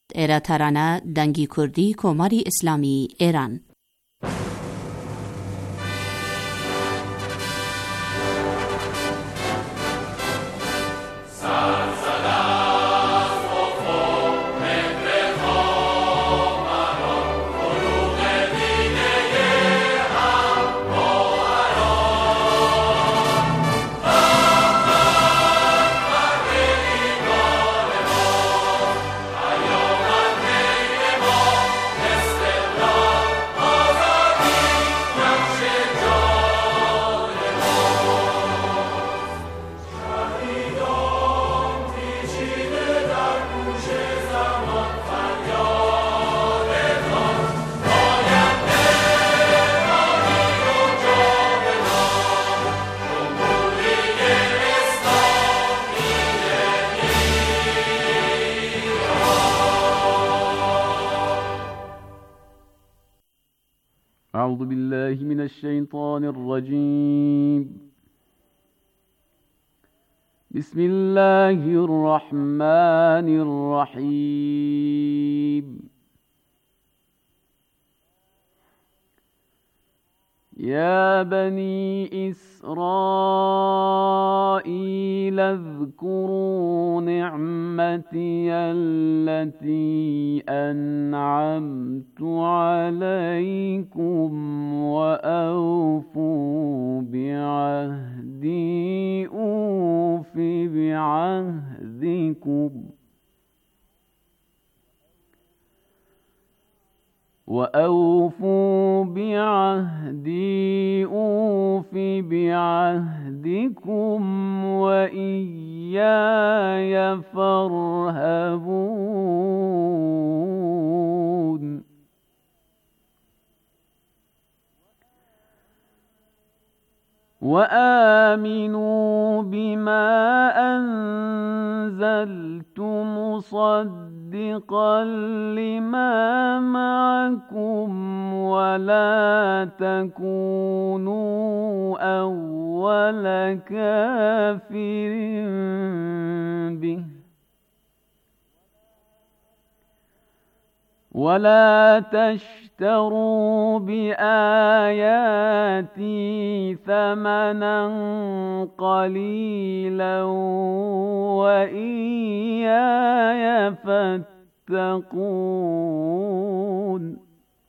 ایرا ترانه دنگی کردی کماری اسلامی ایران. أعوذ بالله من الشيطان الرجيم. بسم الله الرحمن الرحيم. يا بني إسرائيل اذكروا نعمتي التي أنعمت عليكم وأوفوا بعهدي أوف بعهدكم وأوفوا بعهدي أوف بعهدكم وإياي فارهبون. وآمنوا بما أنزلت مصدقا لما معكم ولا تكونوا أول كافر به ولا تشتروا بآياتي ثمنا قليلا وإياي فاتقون.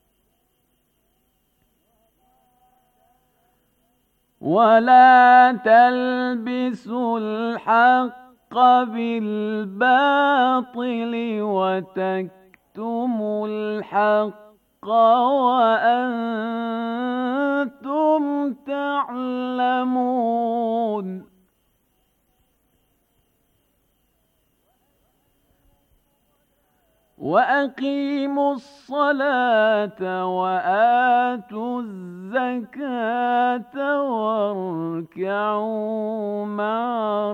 ولا تلبسوا الحق بالباطل وتكتموا الحق وأنتم تعلمون. وأقيموا الصلاة وآتوا الزكاة واركعوا مع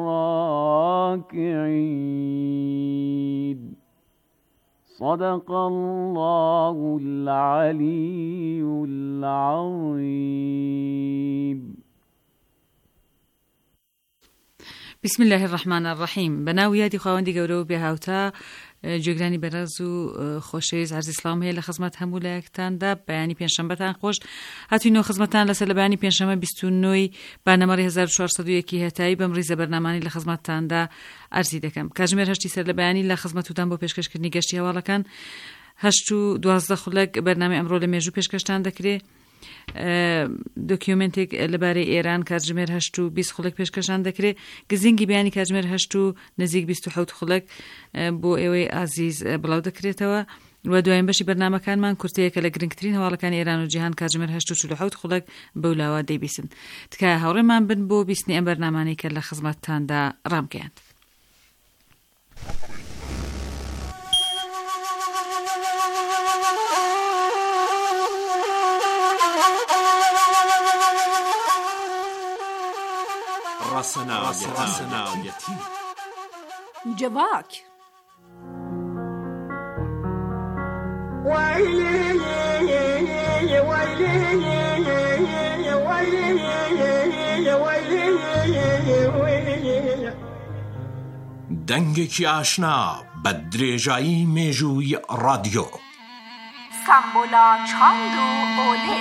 الراكعين. صدق الله العلي العظيم. بسم الله الرحمن الرحیم. بناو یادی خواهندی گەورە و بێهاوتا جێگرانی بەرز و خۆشەویست عەرزی سڵام هەیە لە خزمەت هەموو لایەکتاندا. بەیانی پێنجشەمبەتان خۆش هاتووینەوە خزمەتان لەسەر لە بەیانی پێنجشەمە 29 بانەمەڕی 1401 هەتایی بەم ڕیزە بەرنامانی لە خزمەتتاندا ئەرزی دەکەم. کاتژمێر 8 سەر لە بەیانی لە خزمەتتان بۆ پێشکەشکردنی گەشتی هەواڵەکان 8 و 12 خولەک بەرنامەی ئەمڕۆ لە مێژوو پێشکەشتان دەکرێت. دۆکیومنتێک لەبارەی ئێران کاتژمێر 8 و 20 خولەک پێشکەشان دەکرێت. گزینگی بیانی کاتژمێر 8 و نزیک 27 خولەک بۆ ئێوەی ئازیز بڵاو دەکرێتەوە. و دوایین بەشی بەرنامەکانمان کورتەیەکە لە گرنگترین هەواڵەکانی ئێران و جیهان کاتژمێر 8 و 47 خولەک بەولاوە دەیبیستن. تکایە هاوڕێمان بن بۆ بیستنی ئەم بەرنامانەی کە لە خزمەتتاندا ڕامگەیاند. راسناویەتی جواک دەنگێکی ئاشنا بە درێژایی مێژووی ڕادیۆ سامبولا چاند و ئۆلێ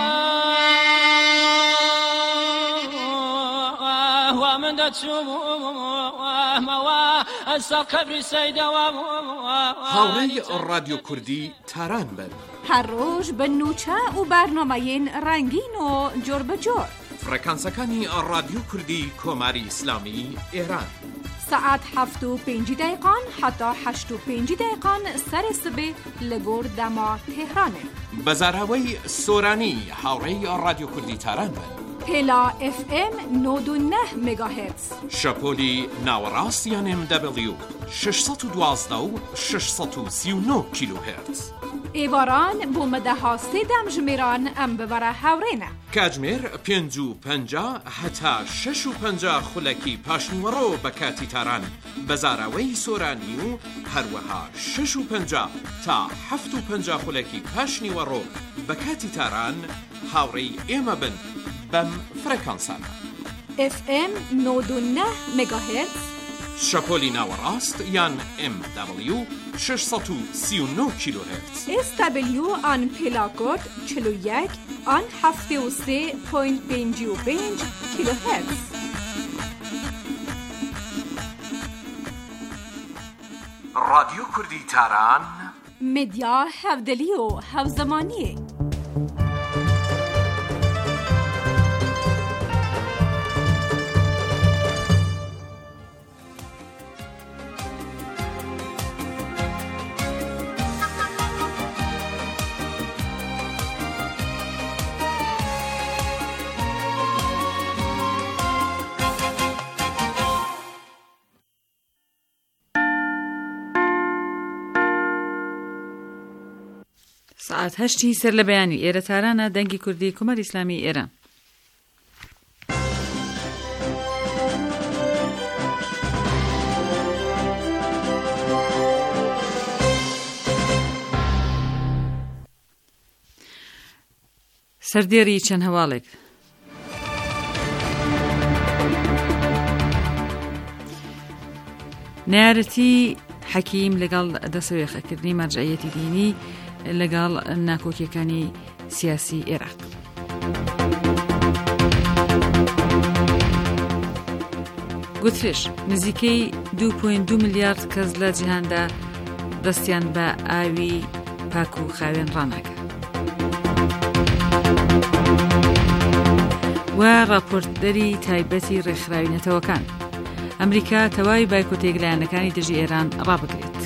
هاوڕێی ڕادیۆ کوردی تاران بن هەر ڕۆژ بە نوچە و بەرنامەیەن ڕەنگین و جۆر بەجۆر فڕێکانسەکانی ڕادیۆ کوردی کۆماری ئیسلامی ئێران سعات 7:05 حتا 8:05 سەری سبێ لە گۆر دەما تێهرانێ بەزاراوەی سۆرانی هاوڕێی ڕادیۆ کوردی تاران بن پێلا FM 99 مگاهرتز شەپۆلی ناوەڕاستیان MW 612 و 639 کیلوهرتز ئێواران بۆ مەدەها سێدەم ژمێران ئەم ببەرە هاوڕێنە کاتژمێر 5:50 هەتا 6:50 خولەکی پاشنیوەڕۆ بە کاتی تاران بەزاراوەی سۆرانی و هەروەها 6:50 تا 7:50 خولەکی پاشنیوەڕۆ بە کاتی تاران هاوڕێی ئێمە بن بەم فڕێکانسانە FM 99 مگاهرتز شەپۆلی ناوەڕاست یان MW 639 کیلوهرتز SW آن پێلاکۆد 41 آن 73.55 کیلوهرتز ڕادیۆ کوردی تاران مدیا هەودەلی و هەوزەمانیە ساعت 8 سەر لە بەیانی ئێرە تارانە دەنگی کوردی کۆماری ئیسلامی ئێران. سەردێری چەند هەواڵێک نارەتی حەکیم لەگەڵ دەسەوێخەکردنی مەرجعیەتی دینی لەگەڵ ناکۆکیەکانی سیاسی عێراق. گوترێش نزیکەی 2.2 میلیارد کەس لە جیهاندا دەستیان بە ئاوی پاک و خاوێن ڕاناکە. و راپۆرتەری تایبەتی ڕێکخراوی نەتەوەکان ئەمریکا تەواوی بایکۆتە یەکلایەنەکانی دژی ئێران ڕابگرێت.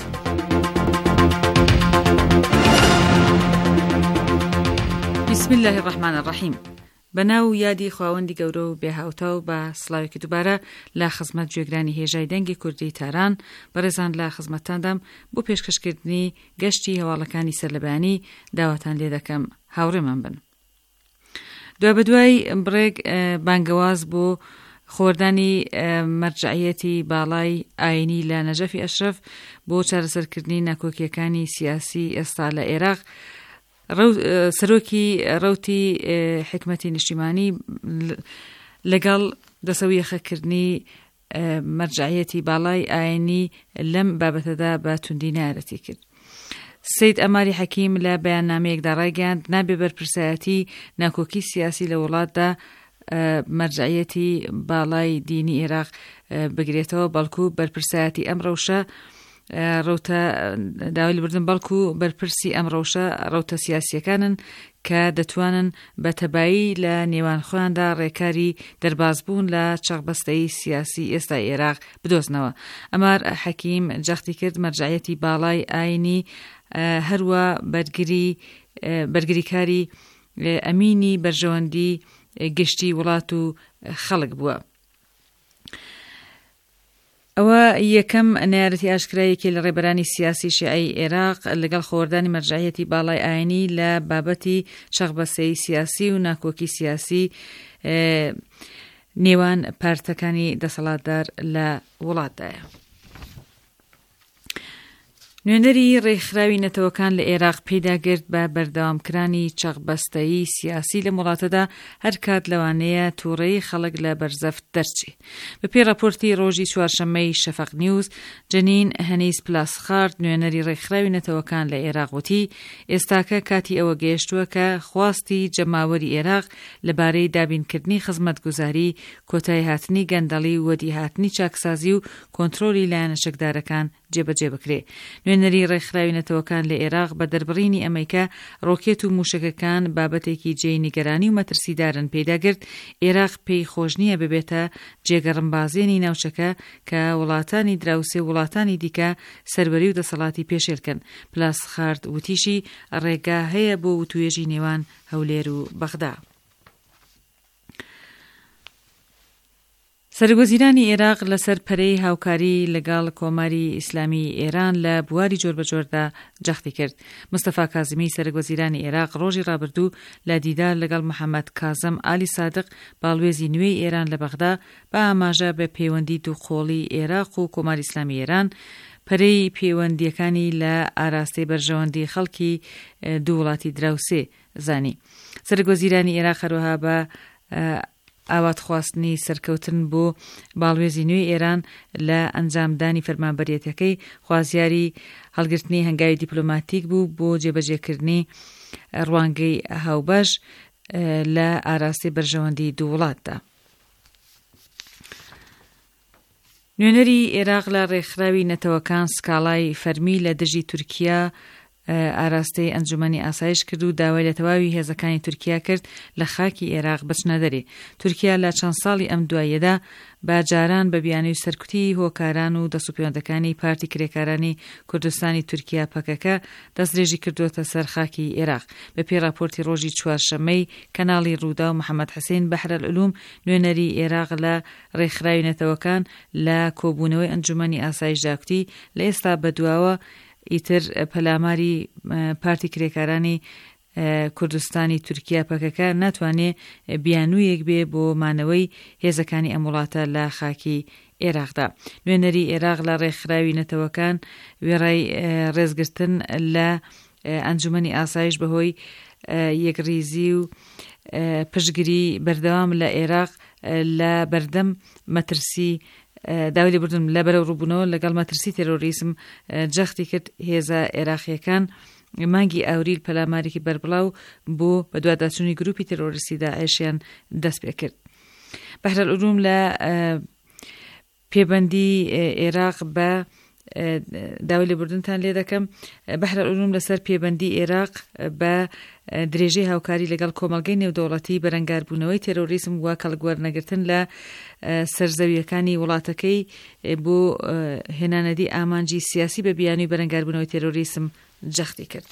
بسم الله الرحمن الرحیم. بەناو یادی خواوەندی گەورە و بێهاوتە و بە سڵاوێکی دووبارە لە خزمەت گوێگرانی هێژای دەنگی کوردی تاران بەڕێزان لە خزمەتتاندام بۆ پێشکەشکردنی گەشتی هەواڵەکانی سەرلەبانی داواتان لێ دەکەم هاوڕێمان بن. دوای بەدوای بڕێک بانگەواز بۆ خۆردانی مەرجعیەتی باڵای ئاینی لە نەجەفی ئەشرەف بۆ چارەسەرکردنی ناکۆکیەکانی سیاسی ئێستا لە عێراق سەرۆکی ڕەوتی حکمەتی نیشتیمانی لەگەڵ دەسەویەخەکردنی مەرجعیەتی باڵای ئاینی لەم بابەتەدا بە توندی نارەتی کرد. سید ئەماری حەکیم لە بەیاننامەیەکدا ڕایگەاند نابێ بەرپرسایەتی ناکۆکی سیاسی لە وڵاتدا مەرجعیەتی باڵای دینی عێراق بگرێتەوە، بەڵکو بەرپرسایەتی ئەم ڕەوشە ڕەوتە داوای لەبردن بەڵکو بەرپرسی ئەم ڕەوشە ڕەوتە سیاسیەکانن کە دەتوانن بە تەبایی لە نێوان خۆیاندا ڕێکاری دەربازبوون لە چەقبەستەی سیاسی ئێستا عێراق بدۆزنەوە. ئەمار حەکیم جەختی کرد مەرجعیەتی باڵای ئاینی هەروە بەرگریکاری ئەمینی بەرژەوەندی گشتی وڵات و خەڵک بووە. ئەوە یەکەم نارەتی ئاشکرایەکی لە ڕێبەرانی سیاسی شیعەی عێراق لەگەڵ خۆوەردانی مەرجعیەتی باڵای ئاینی لە بابەتی شەخبەستەی سیاسی و ناکۆکی سیاسی نێوان پارتەکانی دەسەڵاتدار لە وڵاتدایە. نوێنەری ڕێکخراوی نەتەوەکان لە عێراق پێداگرت بە بەردەوامکرانی چەقبەستەیی سیاسی لە وڵاتەدا هەر کات لەوانەیە تووڕەیی خەڵک لە بەرزەفت دەرچێ. بەپێی راپۆرتی ڕۆژی چوارشەممەی شەفەق نیوز، جەنین هەنیس پلاسخارد نوێنەری ڕێکخراوی نەتەوەکان لە عێراق وتی ئێستاکە کاتی ئەوە گەیشتووە کە خواستی جەماوەری عێراق لەبارەی دابینکردنی خزمەتگوزاری، کۆتای هاتنی گەندەڵی و وەدی هاتنی چاکسازی و کۆنتڕۆلی لایەنە شەکدارەکان جێبەجێ بکرێ. نوێنەری ڕێکخراوی نەتەوەکان لە عێراق بە دەربڕینی ئەمریکا ڕۆکێت و موشکەکان بابەتێکی جێی نیگەرانی و مەترسیدارن پێداگرت عێراق پێی خۆش نییە ببێتە جێگەڕمبازێنی ناوچەکە کە وڵاتانی دراوسێ وڵاتانی دیکە سەربەری و دەسەڵاتی پێشێلکەن. پلاسخارد وتیشی ڕێگا هەیە بۆ وتوێژی نێوان هەولێر و بەغدا. سەرگۆزیرانی عێراق لەسەر پەرەی هاوکاری لەگەڵ کۆماری ئیسلامی ئێران لە بواری جۆربەجۆردا جەختی کرد. مستەفا کازمی سەرگۆزیرانی عێراق ڕۆژی ڕابردوو لە دیدار لەگەڵ محەممەد کازم ئالی سادق باڵوێزی نوێی ئێران لە بەغدا بە ئاماژە بە پەیوەندی دووقۆڵی عێراق و کۆماری ئیسلامی ئێران پەرەی پەیوەندیەکانی لە ئاراستەی بەرژەوەندی خەڵکی دوو وڵاتی دراوسێ زانی. سەرگۆزیرانی عێراق هەروەها بە ئاوات خواستنی سەرکەوتن بۆ باڵوێزی نوێی ئێران لە ئەنجامدانی فەرمانبەریەتەکەی خوازیاری هەڵگرتنی هەنگاوی دیپلۆماتیک بوو بۆ جێبەجێکردنی ڕوانگەی هاوبەش لە ئاراستی بەرژەوەندی دوو وڵاتدا. نوێنەری عێراق لە ڕێکخراوی نەتەوەکان سکاڵای فەرمی لە دژی تورکیا ئاراستەی ئەنجومەنی ئاسایش کرد و داوای لە تەواوی هێزەکانی تورکیا کرد لە خاکی عێراق بچنە دەرێ. تورکیا لە چەند ساڵی ئەم دواییەدا باجاران بە بیانوی سەرکوتی هۆکاران و دەسوپێوەندەکانی پارتی کرێکارانی کوردستانی تورکیا پەکەکە دەستدرێژی کردوتە سەر خاکی عێراق. بەپێی راپۆرتی ڕۆژی چوارشەممەی کەناڵی ڕوودا و محەممەد حسین بەحرەلعولوم نوێنەری عێراق لە ڕێکخراوی نەتەوەکان لە کۆبوونەوەی ئەنجومەنی ئاسایشدا کوتی لە ئێستا بەدواوە ئیتر پەلاماری پارتی کرێکارانی کوردستانی تورکیا پەکەکە ناتوانێت بیانوویەک بێ بۆ مانەوەی هێزەکانی ئەم وڵاتە لە خاکی عێراقدا. نوێنەری عێراق لە ڕێکخراوی نەتەوەکان وێڕای ڕێزگرتن لە ئەنجومەنی ئاسایش بەهۆی یەکریزی و پشتگیری بەردەوام لە عێراق لە بەردەم مەترسی داوای لێبوردن لە بەرەو ڕووبوونەوە لەگەڵ مەترسی تێرۆریسم جەختی کرد هێزە عێراقیەکان مانگی ئاوریل پەلامارێکی بەربڵاو بۆ بەدواداچوونی گروپی تێرۆریستی داعشیان دەست پێ کرد. بەحرەلعولوم لە پێبەندی عێراق بە داوای لێبوردنتان لێ دەکەم. بەحرەلعولوم لەسەر پێبەندی عێراق بە درێژەی هاوکاری لەگەڵ کۆمەڵگەی نێودەوڵەتی بەرەنگاربوونەوەی تێرۆریسم و کەڵگوەرنەگرتن لە سەرزەویەکانی وڵاتەکەی بۆ هێنانەدی ئامانجی سیاسی بە بیانووی بەرەنگاربوونەوەی تێرۆریسم جەختی کرد.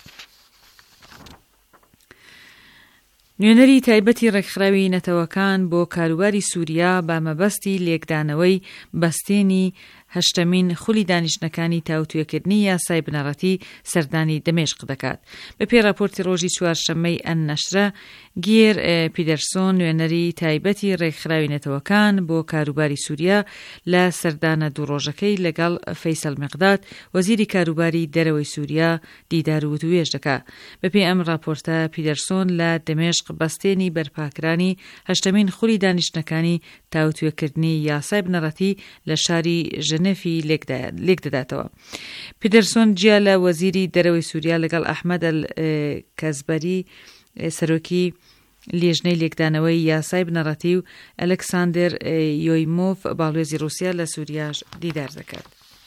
نوێنەری تایبەتی ڕێکخراوی نەتەوەکان بۆ کاروباری سووریا بە مەبەستی لێکدانەوەی بەستێنی هەشتمین خولی دانیشتەکانی تاوتوێکردنی یاسای بنەڕەتی سەردانی دەمێشق دەکات. بەپێی راپۆرتی ڕۆژی چوارشەممەی ئەن نەشرە، گیر پیدەرسۆن نوێنەری تایبەتی ڕێکخراوی نەتەوەکان بۆ کاروباری سووریا لە سەردانە دوو ڕۆژەکەی لەگەڵ فەیسەل میقداد وەزیری کاروباری دەرەوەی سووریا دیدار و وتوێژ دەکات. بەپێی ئەم راپۆرتە پیدەرسۆن لە دەمێشق بەستێنی بەرپاکرانی هەشتمین خولی دانیشتەکانی تاوتوێکردنی یاسای بنەڕەتی لە شاری ژنێفی لێک دەداتەوە. پیدەرسۆن جیا لە وەزیری دەرەوەی سووریا لەگەڵ ئەحمەد کەزبەری سەرۆکی لێژنەی لێکدانەوەی یاسای بنەڕەتی و ئەلەکساندر یۆیمۆف باڵوێزی رووسیا لە سووریاش دیدار دەکات.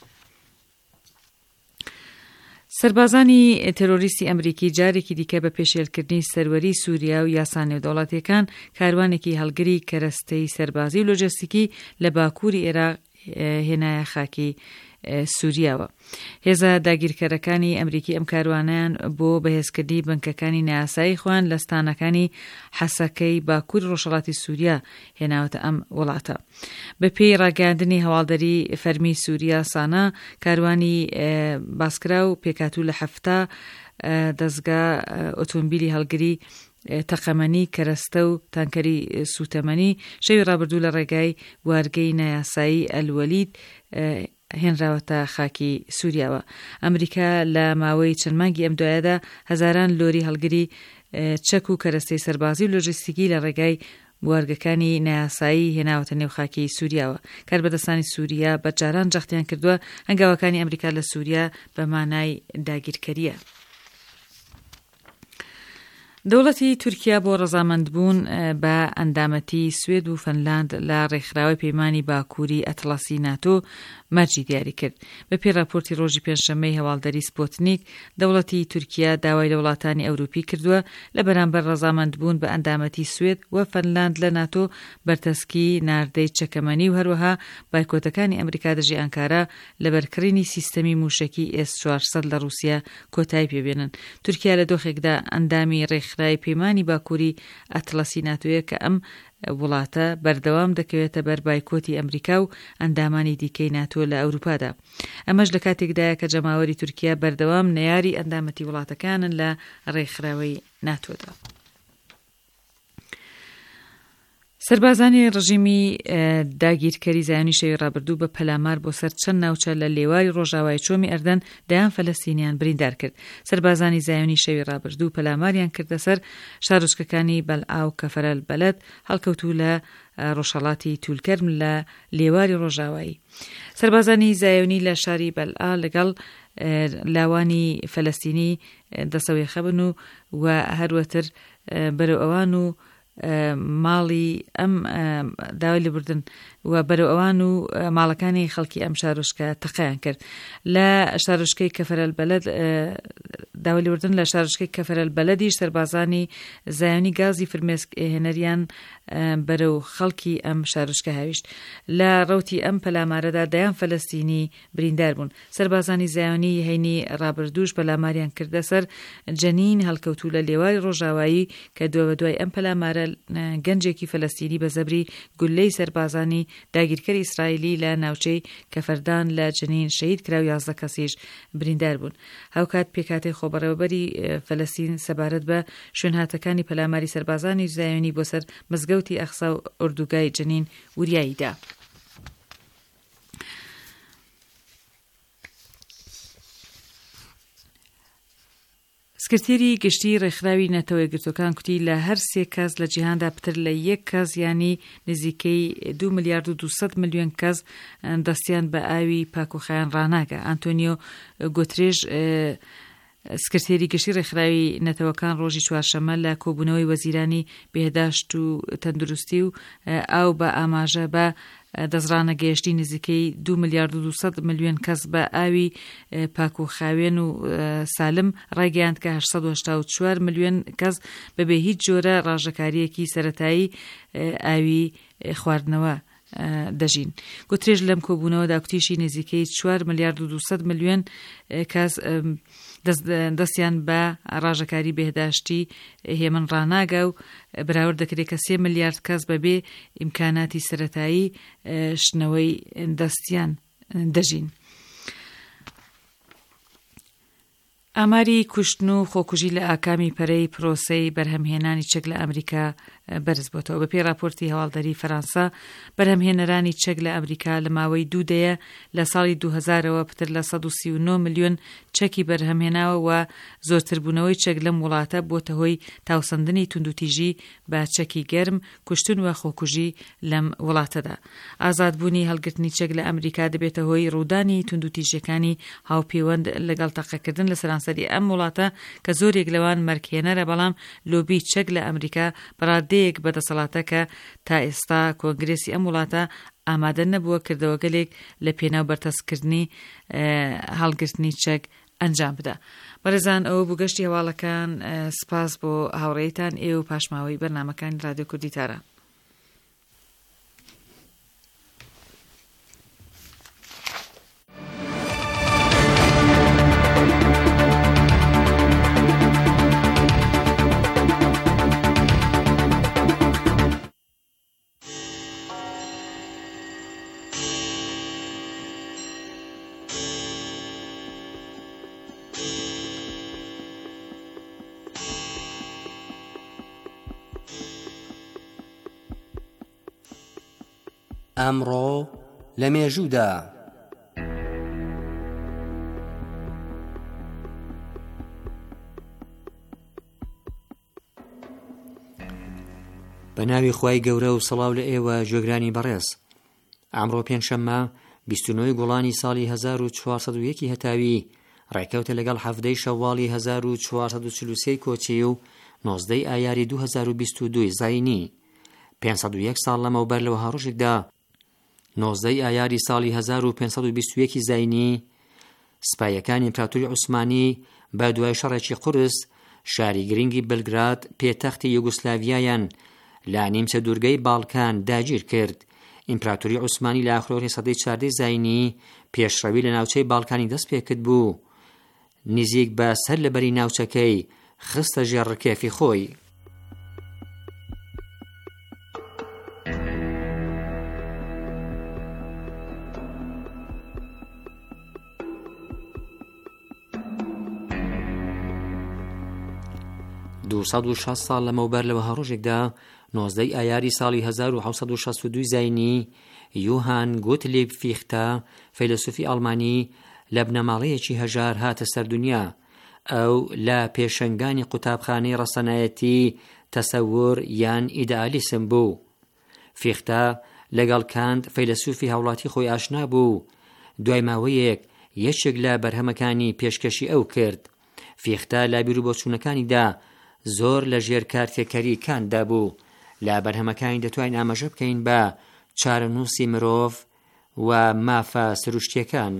سەربازانی تێرۆریستی ئەمریکی جارێکی دیکە بە پێشێلکردنی سەروەری سووریا و یاسا نێودەوڵەتیەکان کاروانێکی هەڵگری کەرەستەی سەربازی و لۆجستیکی لە باکووری عێراق هێنایە خاکی سووریاوە. هێزە داگیرکەرەکانی ئەمریکی ئەم کاروانیان بۆ بەهێزکردنی بنکەکانی نایاسایی خۆیان لە ستانەکانی حەسەکەی باکووری ڕۆژهەڵاتی سووریا هێناوەتە ئەم وڵاتە. بەپێی ڕاگەاندنی هەواڵدەری فەرمی سووریا سانە، کاروانی باسکرا و پێکاتوو لە 7 دەستگا ئۆتۆمبیلی هەڵگری تەقەمەنی کەرەستە و تانکەری سوتەمەنی شەوی ڕابردوو لە ڕێگای وارگەی نایاسایی ئەلوەلید هێنراوەتە خاکی سووریاوە. ئەمریکا لە ماوەی چەند مانگی ئەم دوایەدا هەزاران لۆری هەڵگری چەک و کەرەستەی سەربازی و لۆجستیکی لە ڕێگای بوارگەکانی نایاسایی هێناوەتە نێو خاکی سووریاوە. کاربەدەستانی سووریا بەجاران جەختیان کردووە هەنگاوەکانی ئەمریکا لە سووریا بە مانای داگیرکەریە. دەوڵەتی تورکیا بۆ ڕەزامەندبوون بە ئەندامەتی سوێد و فەنلاند لە ڕێکخراوەی پەیمانی باکووری ئەتڵەسی ناتۆ مەرجی دیاری کرد. بە پێی راپۆرتی ڕۆژی پێنجشەممەی هەواڵدەری سپۆتنیک، دەوڵەتی تورکیا داوای لە وڵاتانی ئەوروپی کردووە لە بەرامبەر ڕەزامەندبوون بە ئەندامەتی سوێد و فەنلاند لە ناتۆ بەرتەسکی ناردەی چەکەمەنی و هەروەها بایکۆتەکانی ئەمریکا دژی ئەنکارا لە بەرکڕینی سیستەمی موشەکی S-400 لە رووسیا کۆتایی پێبێنن. تورکیا لە دۆخێکدا ئەندامی ڕێکخراوی پەیمانی باکووری ئەتڵەسی ناتۆیە کە ئەم وڵاتە بەردەوام دەکەوێتە بەر بایکۆتی ئەمریکا و ئەندامانی دیکەی ناتۆ لە ئەوروپادا. ئەمەش لە کاتێکدایە کە جەماوەری تورکیا بەردەوام نەیاری ئەندامەتی وڵاتەکانن لە ڕێکخراوەی ناتۆدا. سەربازانی ڕژیمی داگیرکەری زایۆنی شەوی ڕابردوو بە پەلامار بۆ سەر چەند ناوچە لە لێواری ڕۆژاوای چۆمی ئەردەن دایان فەلەستینیان بریندار کرد. سەربازانی زایۆنی شەوی ڕابردوو پەلاماریان کردە سەر شارۆچکەکانی بەلعا و کەفەرەل بەلەد هەڵکەوتوو لە ڕۆژهەڵاتی تولکەرم لە لێواری ڕۆژاوایی. سەربازانی زایۆنی لە شاری بەلعا لەگەڵ لاوانی فەلەستینی دەسەوێخە بن و هەروەتر بەرەو ئەوان و ماڵی ئەم داوای لێبوردن و بەرەو ئەوان و ماڵەکانی خەڵکی ئەم شارۆچکە تەقەیان کرد. لە شارۆچکەی کەفەرەل بەلەد داوای لێبوردن لە شارۆچکەی کەفەرەل بەلەدیش سەربازانی زایۆنی گازی فرمێسک هێنەریان بەرەو خەڵکی ئەم شارۆچکە هاویشت. لە ڕەوتی ئەم پەلامارەدا دایان فەلەستینی بریندار بوون. سەربازانی زایۆنی هەینی ڕابردووش پەلاماریان کردە سەر جەنین هەڵکەوتوو لە لێواری ڕۆژاوایی کە دوای بەدوای ئەم پەلامارە گەنجێکی فەلەستینی بە زەبری گولەی سەربازانی داگیرکەری ئیسرائیلی لە ناوچەی کەفەردان لە جنین شەهید کرا و 11 کەسیش بریندار بوون. هاوکات پێکاتەی خۆبەڕێوەبەری فەلەستین سەبارەت بە شوێنهاتەکانی پەلاماری سەربازانی زایۆنی بۆ سەر مزگەوتی ئەقسا و ئوردوگای جنین وریاییدا. سکرتێری گشتی ڕێکخراوی نەتەوە یەکگرتوەکان کوتی لە هەر 3 کەس لە جیهاندا پتر لە 1 کەس ینی نزیکەی 2 ملیارد و 200 ملیۆن کەس دەستیان بە ئاوی پاکوخایان ڕاناگە. ئانتۆنیۆ گوترێژ سکرتێری گشتی ڕێکخراوی نەتەوەکان ڕۆژی چوارشەممە لە کۆبوونەوەی وەزیرانی بێهداشت و تەندروستی و ئاو بە ئاماژە بە دەزرانە گەیشتی نزیکەی 2 ملیارد و 200 ملیۆن کەس بە ئاوی پاکوخاوێن و سالم ڕایگەیاند کە 884 ملیۆن کەس بەبێ هیچ جۆرە ڕاژەکاریەکی سەرەتایی ئاوی خواردنەوە دەژین. گوترێژ لەم کۆبوونەوەدا کوتیشی نزیکەی 4 ملیارد و 200 ملیۆن کەس دەستیان بە ڕاژەکاری بێهداشتی هێمن ڕاناگە و بەراورد دەکرێت کە 3 ملیارد کەس بەبێ ئیمکاناتی سەرەتایی شنەوەی دەستیان دەژین. ئاماری کوشتن و خۆکوژی لە ئاکامی پەرەی پرۆسەی بەرهەمهێنانی چەک لە ئەمریکا بەرز بۆتەوە. بە پێی راپۆرتی هەواڵدەری فەرەنسا، بەرهەمهێنەرانی چەک لە ئەمریکا لە ماوەی 2 دەیە لە ساڵی 2000ەوە پتر لە 139 ملیۆن چەکی بەرهەمهێناوە و زۆرتربوونەوەی چەک لەم وڵاتە بۆتە هۆی تاوسەندنی توندوتیژی بە چەکی گەرم، کوشتن و خۆکوژی لەم وڵاتەدا. ئازادبوونی هەڵگرتنی چەک لە ئەمریکا دەبێتە هۆی ڕوودانی توندوتیژیەکانی هاوپەیوەند لەگەڵ تەقەکردن لە سەرانسەری ئەم وڵاتە کە زۆرێک لەوان مەرکێنەرە، بەڵام لۆبی چەک لە ئەمریکا بەڕادەیەک بەدەسەڵاتە کە تا ئێستا کۆنگرێسی ئەم وڵاتە ئامادە نەبووە کردەوە گەلێک لە پێناو بەرتەسکردنی هەڵگرتنی چەک ئەنجام بدە. بەڕێزان، ئەوە بوو گەشتی هەواڵەکان. سپاس بۆ هاوڕێیتان ئێوە پاشماوەی بەرنامەکانی رادیۆ کوردی تاران. ئەمڕۆ لە مێژوودا بەناوی خوای گەورە و سەڵاو لە ئێوە گوێگرانی بەڕێز. ئەمڕۆ پێنجشەممە 29 گوڵانی ساڵی 1401 هەتاوی ڕێکەوتە لەگەڵ هەفتەی شەواڵی 1443 کۆچی و 19 ئایاری 2022 زاینی. 501 ساڵ لەمەوبەر لەوە هەڕۆژێکدا 19 ئایاری ساڵی 1521 زاینی سپایەکانی ئیمپراتۆری عوسمانی بە دوای شەڕێکی قورس شاری گرنگی بلگراد پێتەختی یوگۆسلاڤیایان لە نیمچە دوورگەی باڵکان داگیر کرد. ئیمپراتۆری عوسمانی لە ئاخرۆری سەدەی 14 زاینی پێشڕەوی لە ناوچەی باڵکانی دەست پێکرد بوو، نزیک بە سەر لەبەری ناوچەکەی خستە ژێڕکێفی خۆی. دووسەد و شەست ساڵ لەمەوبەر لەوە هەڕۆژێکدا 19 ئایاری ساڵی 1762 زاینی یوهان گۆتلیب فیختە فەیلسوفی ئەڵمانی لە بنەماڵەیەکی هەژار هاتە سەردونیا. ئەو لە پێشەنگانی قوتابخانەی ڕەسەنایەتی تەسەور یان ئیدئالیسم بوو. فیختە لەگەڵ کانت فەیلسوفی هاوڵاتی خۆی ئاشنا بوو. دوای ماوەیەک یەکێک لە بەرهەمەکانی پێشکەشی ئەو کرد. فیختە لە بیرروبۆچوونەکانیدا زۆر لە ژێر کارتێکەری کانتدا بوو. لە بەرهەمەکانی دەتوانین ئاماژە بکەین بە چارەنووسی مرۆڤ و مافە سروشتیەکان.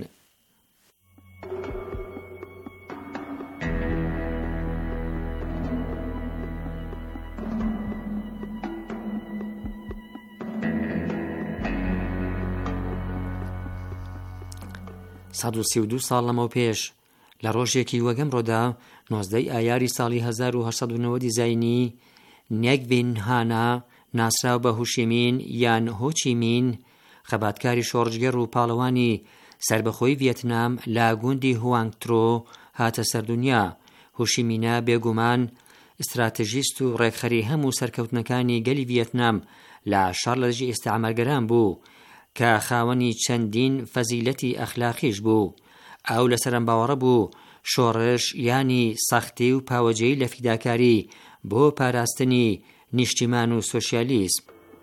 سەد و 32 ساڵ لەمەو پێش لە ڕۆژێکی وەگەمڕۆدا 19 ئایاری ساڵی 1890 زاینی نێگڤین هانا ناسراو بە هوشیمین یان هۆچیمین خەباتکاری شۆڕژگەر و پاڵەوانی سربەخۆی ڤیەتنام لە گوندی هوانگترۆ هاتە سەردونیا. هوشیمینە بێگومان استراتژیست و ڕێکخەری هەموو سەرکەوتنەکانی گەلی ڤیەتنام لە شەڕ لە دژی ئێستعمارگەران بوو کە خاوەنی چەندین فەزیلەتی ئەخلاقیش بوو. ئەو لە سەرەنباوەڕە بوو شۆڕش ینی سەختی و پاوەجەی لە فیداکاری بۆ پاراستنی نیشتیمان و سۆشیالیسم.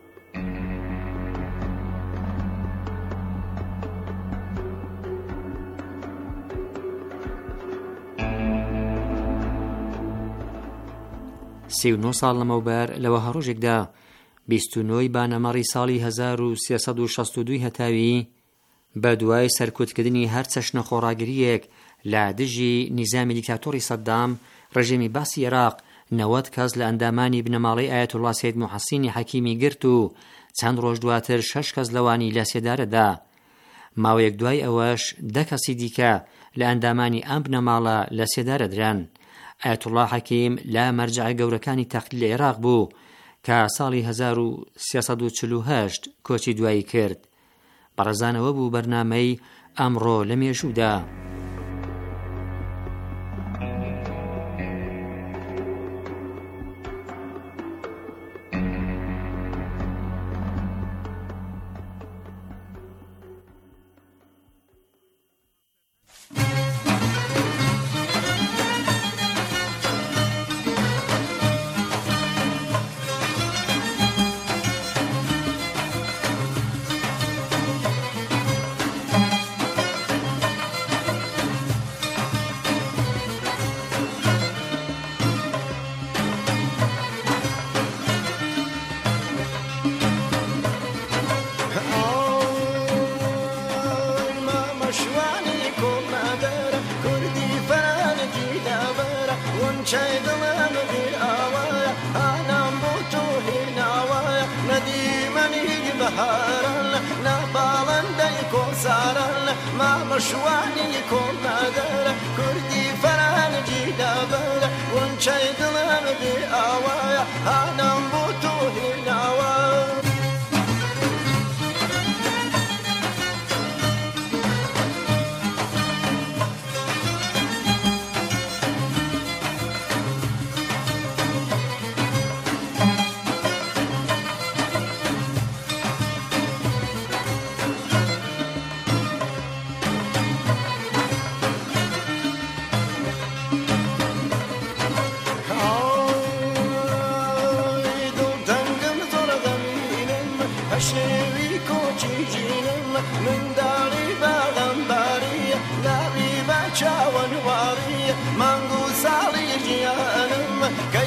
سی و 9 ساڵ لەمەوبەر لەوە هەڕۆژێکدا 29 بانەمەڕی ساڵی 1362 هەتاوی بە دوای سەرکوتکردنی هەر چەشنە خۆڕاگریەک لە دژی نیزامی دیکتاتۆری سەدام ڕژێمی باسی عێراق 90 کەس لە ئەندامانی بنەماڵەی ئایەتوڵا سەید موحەسینی حەکیمی گرت و چەند ڕۆژ دواتر 6 کەس لەوانی لە سێدارەدا. ماوەیەک دوای ئەوەش 10 کەسی دیکە لە ئەندامانی ئەم بنەماڵە لە سێدارەدران. ئایەتوڵا حەکیم لە مەرجەعە گەورەکانی تەقلیل لە عێراق بوو کە ساڵی 1348 کۆچی دوایی کرد. بەڕێزانەوە بوو بەرنامەی ئەمڕۆ لە مێژوودا.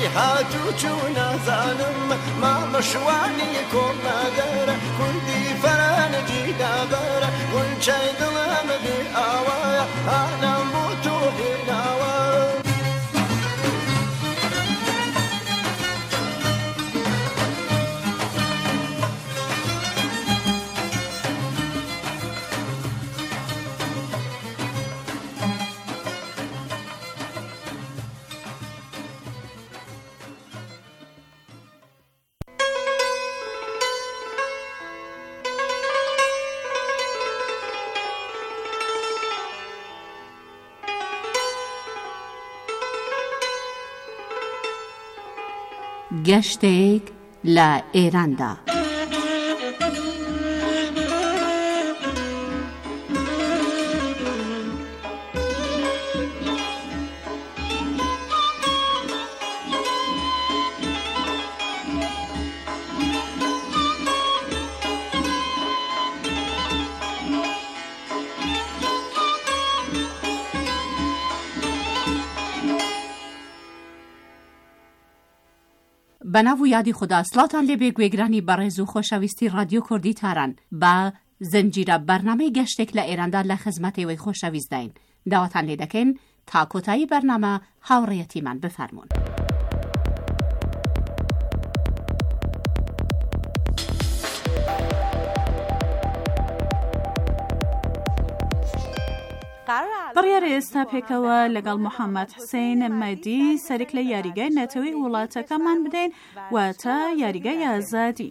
هاتو چونا زانم ما مشوانی کۆڵادەر کوردی فەرانگی دابەرە غونچەی دڵم بێ ئاوایە ئانام بۆ تۆ هێناوە گەشتێک لە ئێراندا. بەناو و یادی خوددا سڵاتان لێبێ گوێگرانی بەڕێز و خۆشەویستی رادیۆ کوردی تاران بە زنجیرە بەرنامەی گەشتێک لە ئێراندا لە خزمەتێوەی خۆشەویست داین. داواتان لێ دەکەین تا کۆتایی بەرنامە هاوڕێیەتیمان بفەرمونون. بڕیارە ئێستا پێکەوە لەگەڵ محەممەد حوسێن مەدی سەرک لە یاریگای نەتەوەی وڵاتەکەمان بدەین واتە یاریگای ئازادی.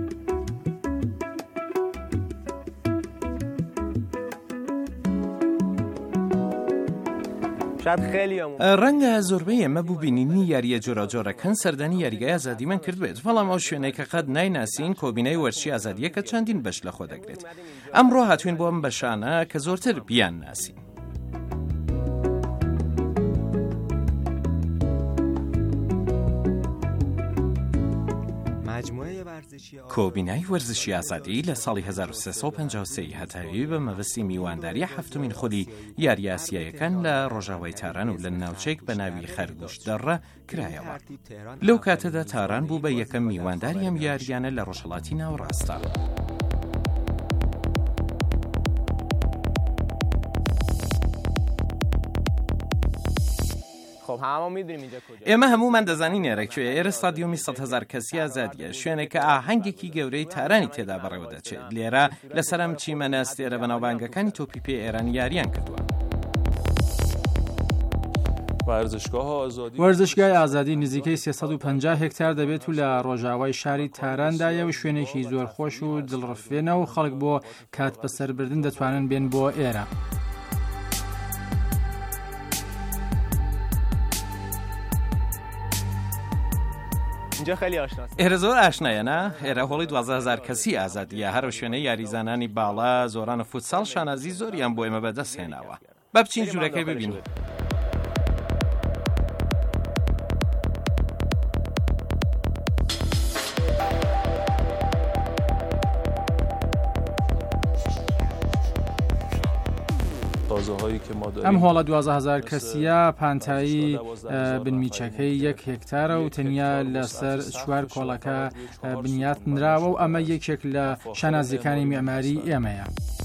ڕەنگە زۆربەی ئێمە ببینینی یاریە جۆراجۆرەکەن سەردانی یاریگای ئازادیمان کردبێت، بەڵام ئەو شوێنەی کە قەت نایناسین کۆبینەی وەرچی ئازادیەکە چەندین بەش لە خۆ دەگرێت. ئەمڕۆ هاتوین بۆ ئەم بەشانە کە زۆرتر بیان ناسین. کۆبینای وەرزشی ئازادی لە ساڵی 1353 هەتاوی بە مەبەستی میوانداری هەفتمین خودی یاریە ئاسیایەکان لە ڕۆژاوای تاران و لە ناوچەیەک بە ناوی خەرگوش دەڕە کرایەوە. لەو کاتەدا تاران بوو بە یەکەم میوانداری ئەم یاریانە لە ڕۆژهەڵاتی ناوەڕاستە. ئێمە هەمومان دەزانین ئێرەکوێ ئێرە ستادیۆمی 100,000 کەسی ئازادیە، شوێنێک کە ئاهەنگێکی گەورەی تارانی تێدا بەڕێوە دەچێت. لێرە لەسەرم چیمە ناستێرە بەناوبانگەکانی تۆپی پێ ئێران یاریان کردووە. وەرزشگای ئازادی نزیکەی 350 هکتار دەبێت و لە ڕۆژاوای شاری تاراندایە و شوێنێکی زۆر خۆش و دڵڕفێنە و خەڵک بۆ کات بەسەربردن دەتوانن بێن بۆ ئێرە. ئێرە زۆر ئاشنایەنە؟ ئێرە هۆڵی 12,000 کەسی ئازادیە، هەر شوێنەی یاریزانانی باڵا زۆران فوتساڵ شانازی زۆریان بۆ ئێمە بەدەست هێناوە. با بچین ژوورەکەی ببینین. ئەم هۆڵە 12,000 کەسیە پانتایی بنمیچەکەی 1 هکتارە و تەنیا لەسەر 4 کۆڵەکە بنیات نراوە و ئەمە یەکێک لە شانازیەکانی معماری ئێمەیە.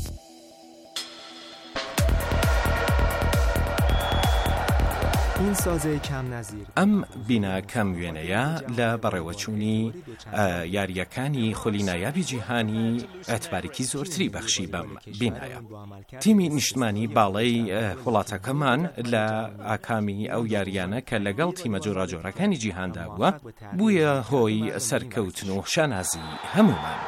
این سازه کم نظیر ئەم بینا کەم وێنەیە لە بەڕێوەچوونی یاریەکانی خولی نایابی جیهانی ئەتبارێکی زۆرتری بەخشی بەم بینایە. تیمی نیشتمانی باڵای وڵاتەکەمان لە ئاکامی ئەو یاریانە کە لەگەڵ تیمە جۆراجۆرەکانی جیهاندا بووە بوویە هۆی سەرکەوتن و شانازی هەمومان.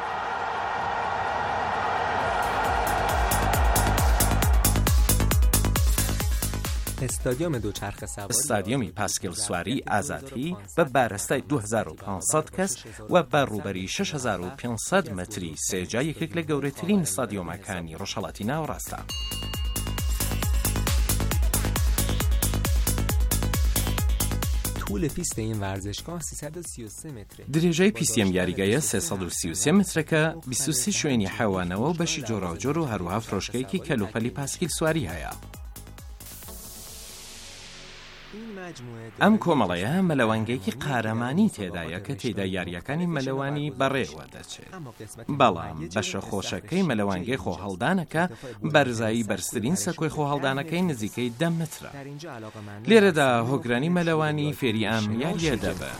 استادیوم دوچرخه سواری استادیومی پاسکیل سواری ئازادی بە بارەستای 2500 کەس و بە ڕوبەری 6500 متری سێجا یەکێک لە گەورەترین استادیۆمەکانی ڕۆژهەڵاتی ناوەڕاستە. طول پیست این ورزشگاه 333 متره. درێژەی پیسی ئەم یاریگایە 333 مترەکە، 23 شوێنی حیوانەوە و بەشی جۆراوجۆر و هەروەها فرۆشگەیەکی کەلوپەلی پاسکیل سواری هەیە. ئەم کۆمەڵەیە مەلەوانگەیەکی قارەمانی تێدایە کە تێدا یاریەکانی مەلەوانی بەڕێوە دەچێت. بەڵام بەشە خۆشەکەی مەلەوانگەی خۆ هەڵدانەکە بەرزایی بەرزترین سەکۆی خۆ هەڵدانەکەی نزیکەی 10 مترە. لێرەدا هۆگرانی مەلەوانی فێری ئەم یاریە دەبە.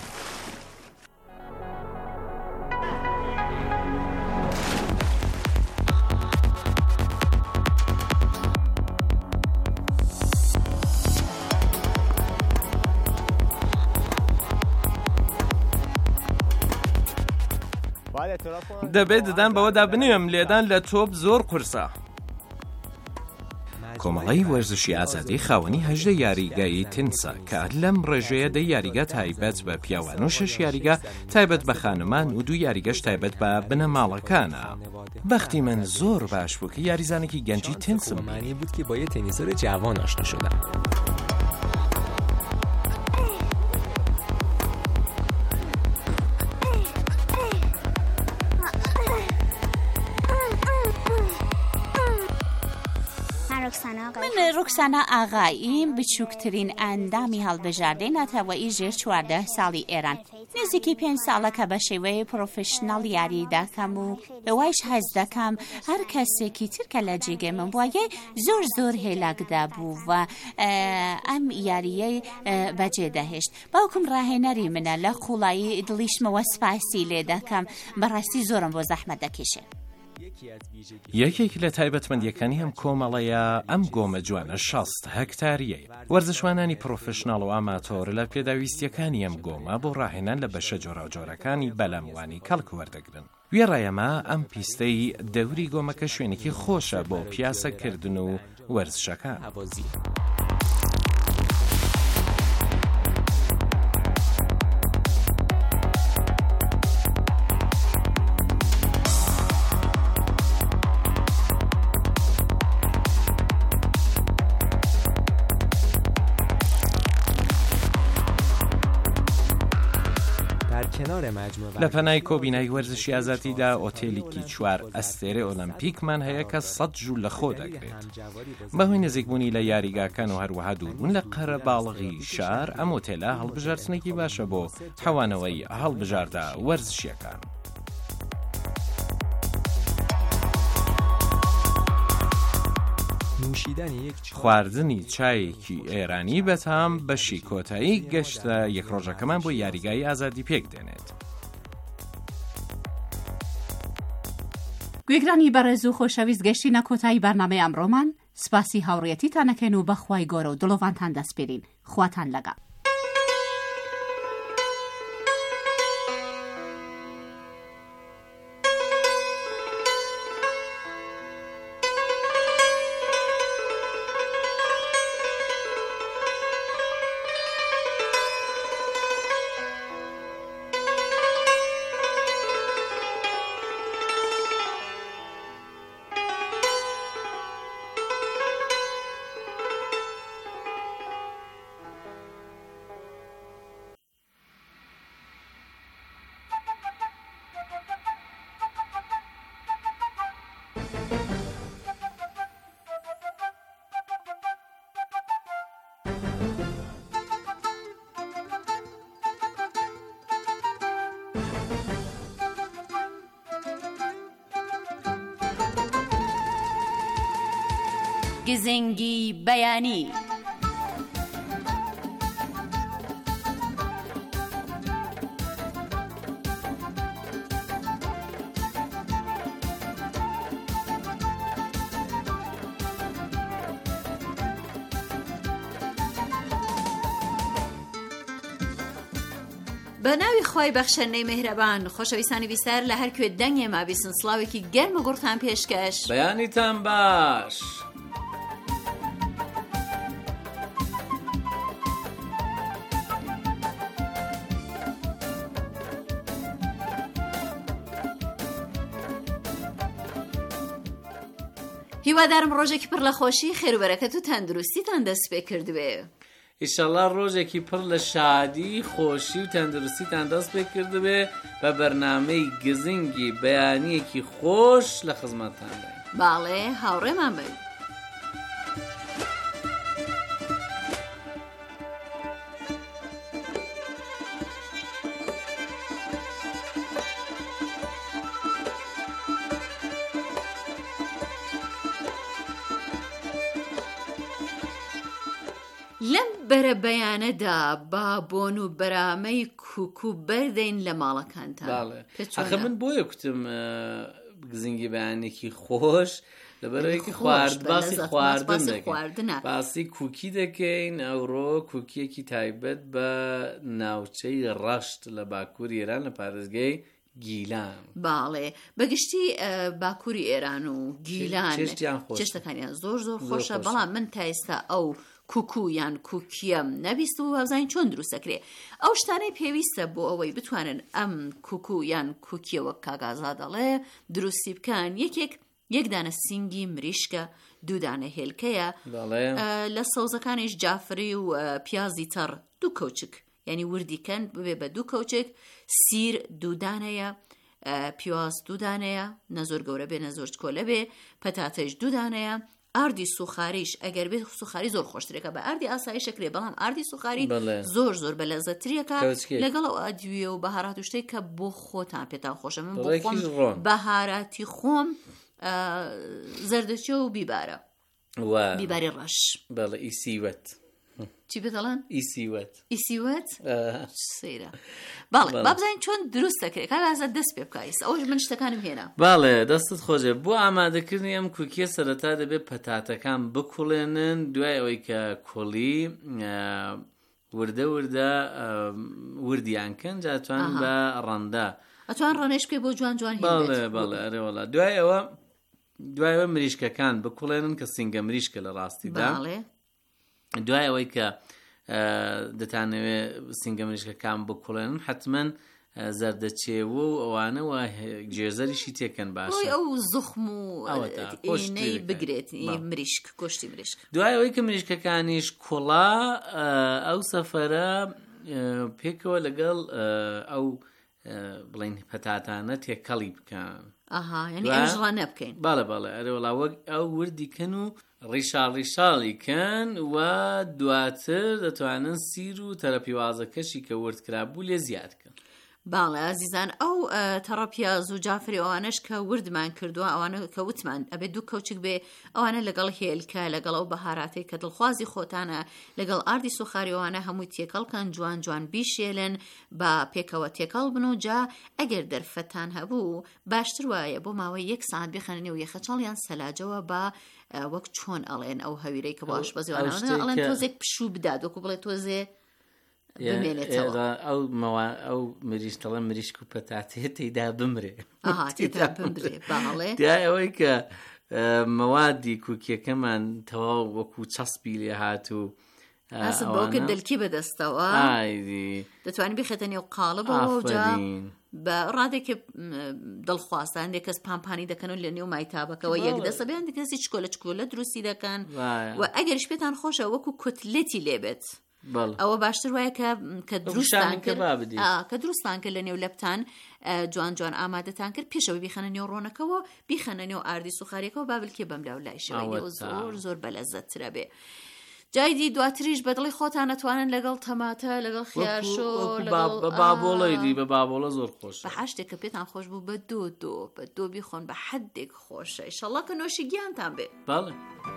دەبێت ددان بەوەدا بنوێم لێدان لە تۆپ زۆر قورسە. کۆمەڵی وەرزشی ئازادی خاوەنی 18 یاریگایی تنسە کە لەم ڕێژەیەدا یاریگە تایبەت بە پیاوان و 6 یاریگە تایبەت بە خانمان و 2 یاریگەش تایبەت بە بنەماڵەکانە. بەختی من زۆر باش بوو کە یاریزانێکی گەنجی تنسم معنی بود که با یه تنیسور جوان آشنا شدم. من ڕوکسانە ئاغاییم بچووکترین ئەندامی هەڵبژاردەی ناتەوەیی ژێر 14 ساڵی ئێران. نزیکی 5 ساڵە کە بە شێوەیە پرۆفشناڵ یاری دەکەم و بەوایش حەز دەکەم هەر کەسێکی ترکە لە جێگەی من وایە زۆر هێلاکدا بوو و ئەم یاریەی بەجێ دەهێشت. باوکم ڕاهێنەری منە لە قوڵایی دڵیشمەوە سپاسی لێ دەکەم. بەڕاستی زۆرم بۆ زەحمەت دەکێشێ. یەکێک لە تایبەتمەندیەکانی ئەم کۆمەڵەیە ئەم گۆمە جوانە 60 هەکتاریەی. وەرزشوانانی پرۆفشناڵ و ئاماتۆر لە پێداویستیەکانی ئەم گۆمە بۆ ڕاهێنان لە بەشە جۆراوجۆرەکانی بەلەموانی کەڵک وەردەگرن. وێڕایەمە ئەم پیستەی دەوری گۆمەکە شوێنێکی خۆشە بۆ پیاسەکردن و وەرزشەکان. لە پەنای کۆبینای وەرزشی ئازادیدا ئۆتێلێکی 4 ئەستێرە ئۆلەمپیکمان هەیە کە 100 ژوور لە خۆ دەگرێت. بەهۆی نزیکبوونی لە یاریگاکان و هەروەها دووربوون لە قەرە باڵغی شار ئەم ئۆتێلە هەڵبژاردنێکی باشە بۆ حەوانەوەی هەڵبژاردە وەرزشیەکان. خواردنی چایەکی ئێرانی بەتام بەشی کۆتایی گەشتە یەک ڕۆژەکەمان بۆ یاریگای ئازادی پێک دێنێت. گوێگرانی بەڕێز و خۆشەویست گەشتینە کۆتایی بەرنامەی ئەمڕۆمان. سپاسی هاوڕێیەتیتان دەکەین و بەخوای گەورە و دڵۆڤانتان دەسپێرین. خواتان لەگەڵ. گزنگی بەیانی. بە ناوی خوای بەخشەندەی مێهرەبان خۆشەویستانی بیسەر لە هەر کوێ دەنگێ مابیستن سڵاوێکی گەرمە گوڕتان پێشکەش. بەیانیتان باش. هیوادارم ڕۆژێکی پڕ لە خۆشی خێر و تەندروستیتان دەست پێ کردوێ. ئیشەڵا ڕۆژێکی پڕ لە شادی خۆشی و تەندروستیتان دەست پێ کردوێ بە بەرنامەی گزنگی بەیانیەکی خۆش لە خزمەتتانداین. باڵێ هاوڕێمان بن. بەرە بەیانەدا با بۆن و بەرامەی کوکو بەردەین لە ماڵەکانتان. ئەخە من بۆیە کوتم گزنگی بەیانێکی خۆش لەبەرەوەیکی باسی خواردن دەکەین، باسی کوکی دەکەین. ئەوڕۆ کوکیەکی تایبەت بە ناوچەی ڕەشت لە باکووری ئێران لە پارێزگای گیلان. باڵێ بەگشتی باکووری ئێران و گیلان چێشتەکانیان زۆر زۆر خۆشە، بەڵام من تا ئێستا ئەو کوکو یان کوکیەم نەبیست و وابزانین چۆن دروستەکرێ. ئەو شتانەی پێویستە بۆ ئەوەی بتوانن ئەم کوکو یان کوکیە وەک کاگازا دەڵێ دروستی بکەن. یەک دانە سینگی مریشکە، 2 دانە هێلکەیە، لە سەوزەکانیش جافری و پیازی تەڕ 2 کەوچک، یعنی وردیکەن ببێ بە 2 کەوچک، سیر 2 دانەیە، پیاز 2 دانەیە، نەزۆر گەورە بێ نەزۆر کۆلە بێ، پەتاتەش 2 دانەیە، ئاردی سوخاریش ئەگەر بێت سوخاری زۆر خۆشترێکە، بە ئاردی ئاسایی شەکرێ، بەڵام ئاردی سوخاری زۆر زۆر بە لەزەتریەکە لەگەڵ ئەو ئادویە و بەهارات و شتێک کە بۆ خۆتان پێتان خۆشە. من بۆ خۆم بەهاراتی خۆم زەردەچۆ و بیبارە، بیباری ڕەش، بەڵێ ئیسیوەت چی بێتەڵەن؟ ئیسیوەت سەیرە. باڵێ بابزانین چۆن دروست دەکرێت، کاگازە دەست پێ بکایس. ئەوش من شتەکانم هێنا. باڵێ دەستت خۆشێ. بۆ ئامادەکردنی ئەم کوکیە سەرەتا دەبێت پەتاتەکان بکوڵێنن، دوای ئەوەی کە کوڵی وردە وردیانکەن جاتوان بە ڕەندا ئەتوان ڕەنێش پێ بۆ جوان جوان هێنێت. باڵێ ئەرێوەڵا دوایەوە مریشکەکان بکوڵێنن کە سینگە مریشکە لە ڕاستیدا. دوای ئەوەی کە دەتانەوێت سینگە مریشکەکان بکوڵێنن حتمما زەردەچێوە و ئەوانەوە جێزەریشی تێکەن باشە، ئەو زخم و ئینەی بگرێت مریشک، کۆشتی مریشک. دوای ئەوەی کە مریشکەکانیش کوڵا، ئەو سەفەرە پێکەوە لەگەڵ ئەو بڵین پەتاتانە تێکەڵی بکەن. یعنی ئەژڕانە بکەین. باڵێ ئەرێوەڵا وەک ئەو وردی کەن و ڕیشاڵی کەن و دواتر دەتوانن سیر و تەرەپیوازەکەشی کە وردکرابوو لێ زیادکەن. باڵێ ئازیزان، ئەو تەڕەپیاز و جافری ئەوانش کە وردمان کردووە، ئەوانە کە وتمان ئەبێ 2 کەوچک بێ، ئەوانە لەگەڵ هێلکە، لەگەڵ ئەو بەهاراتەی کە دڵخوازی خۆتانە، لەگەڵ ئاردی سوخاری ئەوانە هەمووی تێکەڵکەن، جوان جوان بیشێلن، بە پێکەوە تێکەڵ بن و جا ئەگەر دەرفەتان هەبوو باشتر وایە بۆ ماوەی 1 ساعت بخەنێ و یەخەچاڵیان سەلاجەوە بە وەک چۆن ئەڵێن ئەو هەویرەی کە باش بەزیوانەوە ئەڵێن تۆزێک پشوو بدات، وەکو بڵێ تۆزێ ئەو مریشتەڵە مریشک و پەتاتێ تێیدا بمرێ. دوای ئەوەی کە مەوادی کوکیەکەمان تەواو وەکو چەسبی لێ هات و بۆکە دلکی بەدەستەوە دەتوانین بخێتە نێو قاڵبەوە جا بە ڕادێکە دڵخواستان دێکەس پامپانی دەکەن و لە نێو مایتابەکەەوە یەک دەسە بێن دەکەسی چکۆلە دروستی دەکەن و ئەگەریش پێتان خۆشە وەکو کوتلێتی لێبێت. ئەوە باشتر وایە کە دروستان کرد لە نێو لەپتان جوان جوان ئامادەتان کرد، پێشەوە بیخەنە نێو ڕۆنەکەەوە، بیخەنە نێو ئاردی سوخاریەکەەوە بابلکێ بەملا و لایشەوە زۆر زۆر بەلەزەترە بێ. جایدی دواتریش بەدڵی خۆتان نەتوانن لەگەڵ تەماتە، لەگەڵ خیاشۆ، بە بابۆڵە زۆر خۆش، بە حەشتێک کە پێتان خۆش بوو بە دۆ بیخۆن، بە حەدێک خۆشە. ئیشەڵڵا کە نۆشی گیانتان بێ. باڵێ.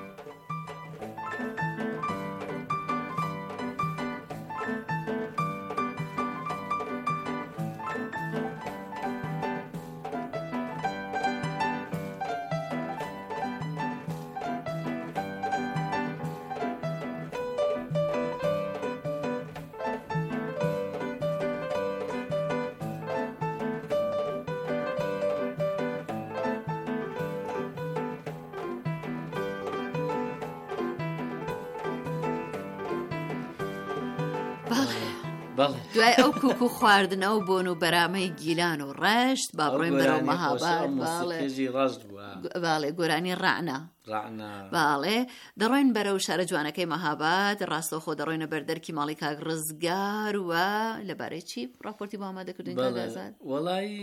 دوای ئەو کوکو خواردنەوە بۆن و بەرامەی گیلان و ڕەشت با بڕۆین بەرەو مەهاباد. باڵێ گۆرانی ڕعنا باڵێ دەڕۆین بەرەو شارە جوانەکەی مەهاباد، ڕاستەوخۆ دەڕۆینە بەردەرکی ماڵی کاک ڕزگار و لەبارەی چی ڕاپۆرتی بۆ ئامادەکردین کاگازاد؟ وەڵی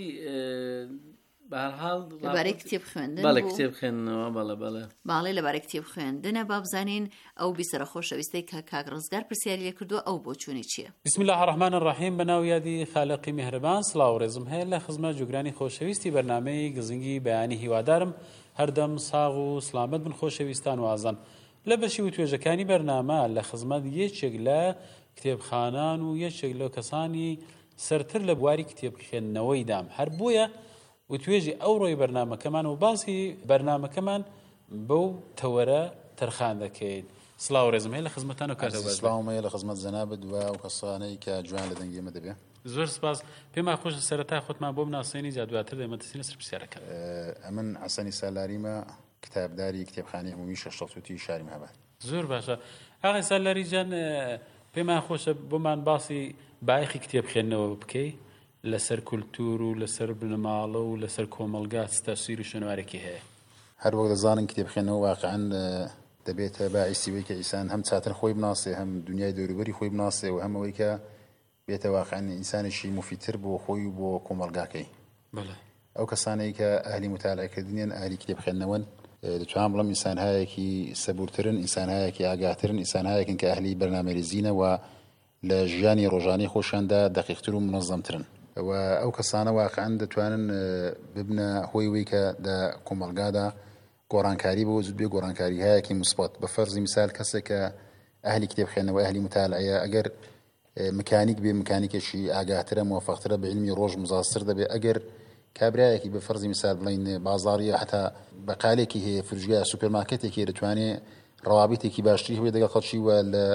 لەبارەی کتێب خوێندن کتێب خوێندنەوە باڵێ لەبارەی کتێب خوێندنە با بزانین ئەو بیسەرە خۆشەویستەی کە کاک ڕزگار پرسیاری لێ کردووە ئەو بۆچوونی چییە؟ بسم الله الرحمن الرحیم. بەناو یادی خالقی میهرەبان، سڵاو و ڕێزم هەیە لە خزمەت جوگرانی خۆشەویستی بەرنامەی گزنگی بەیانی هیوادارم هەردەم ساغ و سلامت بن خۆشەویستان و ئازان. لە بەشی و توێژەکانی بەرنامە لە خزمەت یەکێک لە کتێبخانان و یەکێک لە کەسانی سەرتر لە بواری کتێبخێننەوەی دام هەر بۆیە و توێژی ئەو ڕۆی بەرنامەکەمان و باسی بەرنامەکەمان بەو تەوەرە تەرخان دەکەین. سڵاو ڕێزم هەیە لە خزمەتان و کاتەوە سڵاومەیە لە خزمەت جەنابەت و ئەو کەسانەی کە جوان لە دەنگێمە دەبێ. زۆر سپاس. پێما خۆشە سەرەتا خۆتمان بۆ بناسێنی جا دواتر دەمە دەستینە سەر پرسیارەکان. ئەمن حەسەنی سالاریمە کتابداری کتێبخانەی هەمووی شەشتوتی شاری مەهاباد. زۆر باشە. ئاغای سالاری جان پێمان خۆشە بۆمان باسی بایەخی کتێبخێنەوە بکەی لەسەر کولتور و لەسەر بنەماڵە و لەسەر کۆمەلگات تەفسیر و شنوارێکی هەیە. هەر وەک دەزانن کتێبخێنەوە واقعاً دەبێتە باعیسی وەی کە ئینسان هەم چاتر خۆی بناسێ هەم دنیای دەوروبەری خۆی بناسێ و هەم ئەوەی کە بێتە واقعاً ئینسانێکی مفیدتر بۆ خۆی و بۆ کۆمەلگاکەی. ئەو کەسانەی کە ئەهلی متالعەکردنیان ئەهلی کتێبخێنەوەن دەتوانم بڵم ئینسانهایەکی سەبورترن، ئینسانهایەکی ئاگاترن، ئینسانهایەکن کە ئەهلی بەرنامەریزینە و لە ژیانی ڕۆژانەی خۆشیاندا دەقیقتر و منەظەمترن و ئەو کەسانە واقعاً دەتوانن ببنە هۆی وەی کە لە کۆمەلگادا گۆڕانکاری بۆ وجود بێ گۆڕانکاری هەیەکی مثبت. بە فەرزی میسال کەسێک کە ئەهلی کتێبخێنەوە ئەهلی متالعەیە ئەگەر مکانیک بێ مکانیکێکی ئاگاترە موفقترە بە علمی ڕۆژ مزاستر دەبێ. ئەگەر کابرایەکی بە فەرزی میسال بڵین بازاڕیە حتا بەقالێکی هەیە فروشگای سوپەرمارکێتێکی دەتوانێت ڕەوابیتێکی باشتری هەبێت لەگەڵ خەڵکی و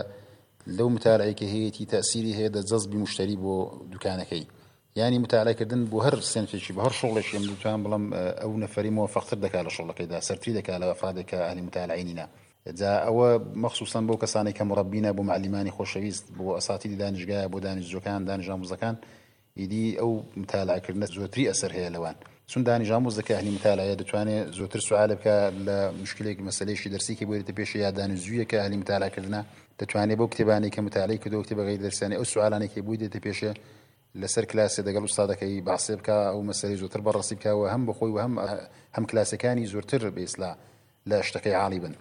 لەو متالعەیەکە هەیەی تەسیری هەیە دەجەزبی مشتری بۆ دوکانەکەی. یعنی متالعەکردن بۆ هەر سنفێکی بە هەر شغڵێکی دەتوان بڵم ئەو نەفەری موفقتر دەکات لە شغڵەکەیدا سەرتری دەکات لە ئەفرادێکە ئەهلی متالعینە. جا ئەوە مەخسووسەن بۆ کەسانی کە مڕەبینە بۆ معلیمانی خۆشەویست بۆ ئەساتیدی دانیشگایە بۆ دانیشتوەکان دانیژ ئامۆزەکان ئیدی ئەو متالعەکردنە زۆرتری ئەسەر هەیە لەوان. چون دانیژ ئامۆزەکە ئەهلی متالعەیە دەتوانێت زۆرتر سوال بکات لە مشکلێک مەسەلەیەکی دەرسیکی بۆیتە پێش یا دانیزوویە کە ئەهلی متالعەکردنە دەتوانێت بۆ کتێبانی کە متالعی کردەوە کتێبەکەی دەرسانی ئەو سوالانێکی بووی دێتە پێشە لەسەر کلاسێ دەگەڵ ئوستادەکەی باسێ بکە ئەو مەسەلەی زۆرتر بەڕەسی بکەوە هەم بخۆی و هەم کلاسەکانی زۆرتر بێسلا لە شتەکەی عالی بن.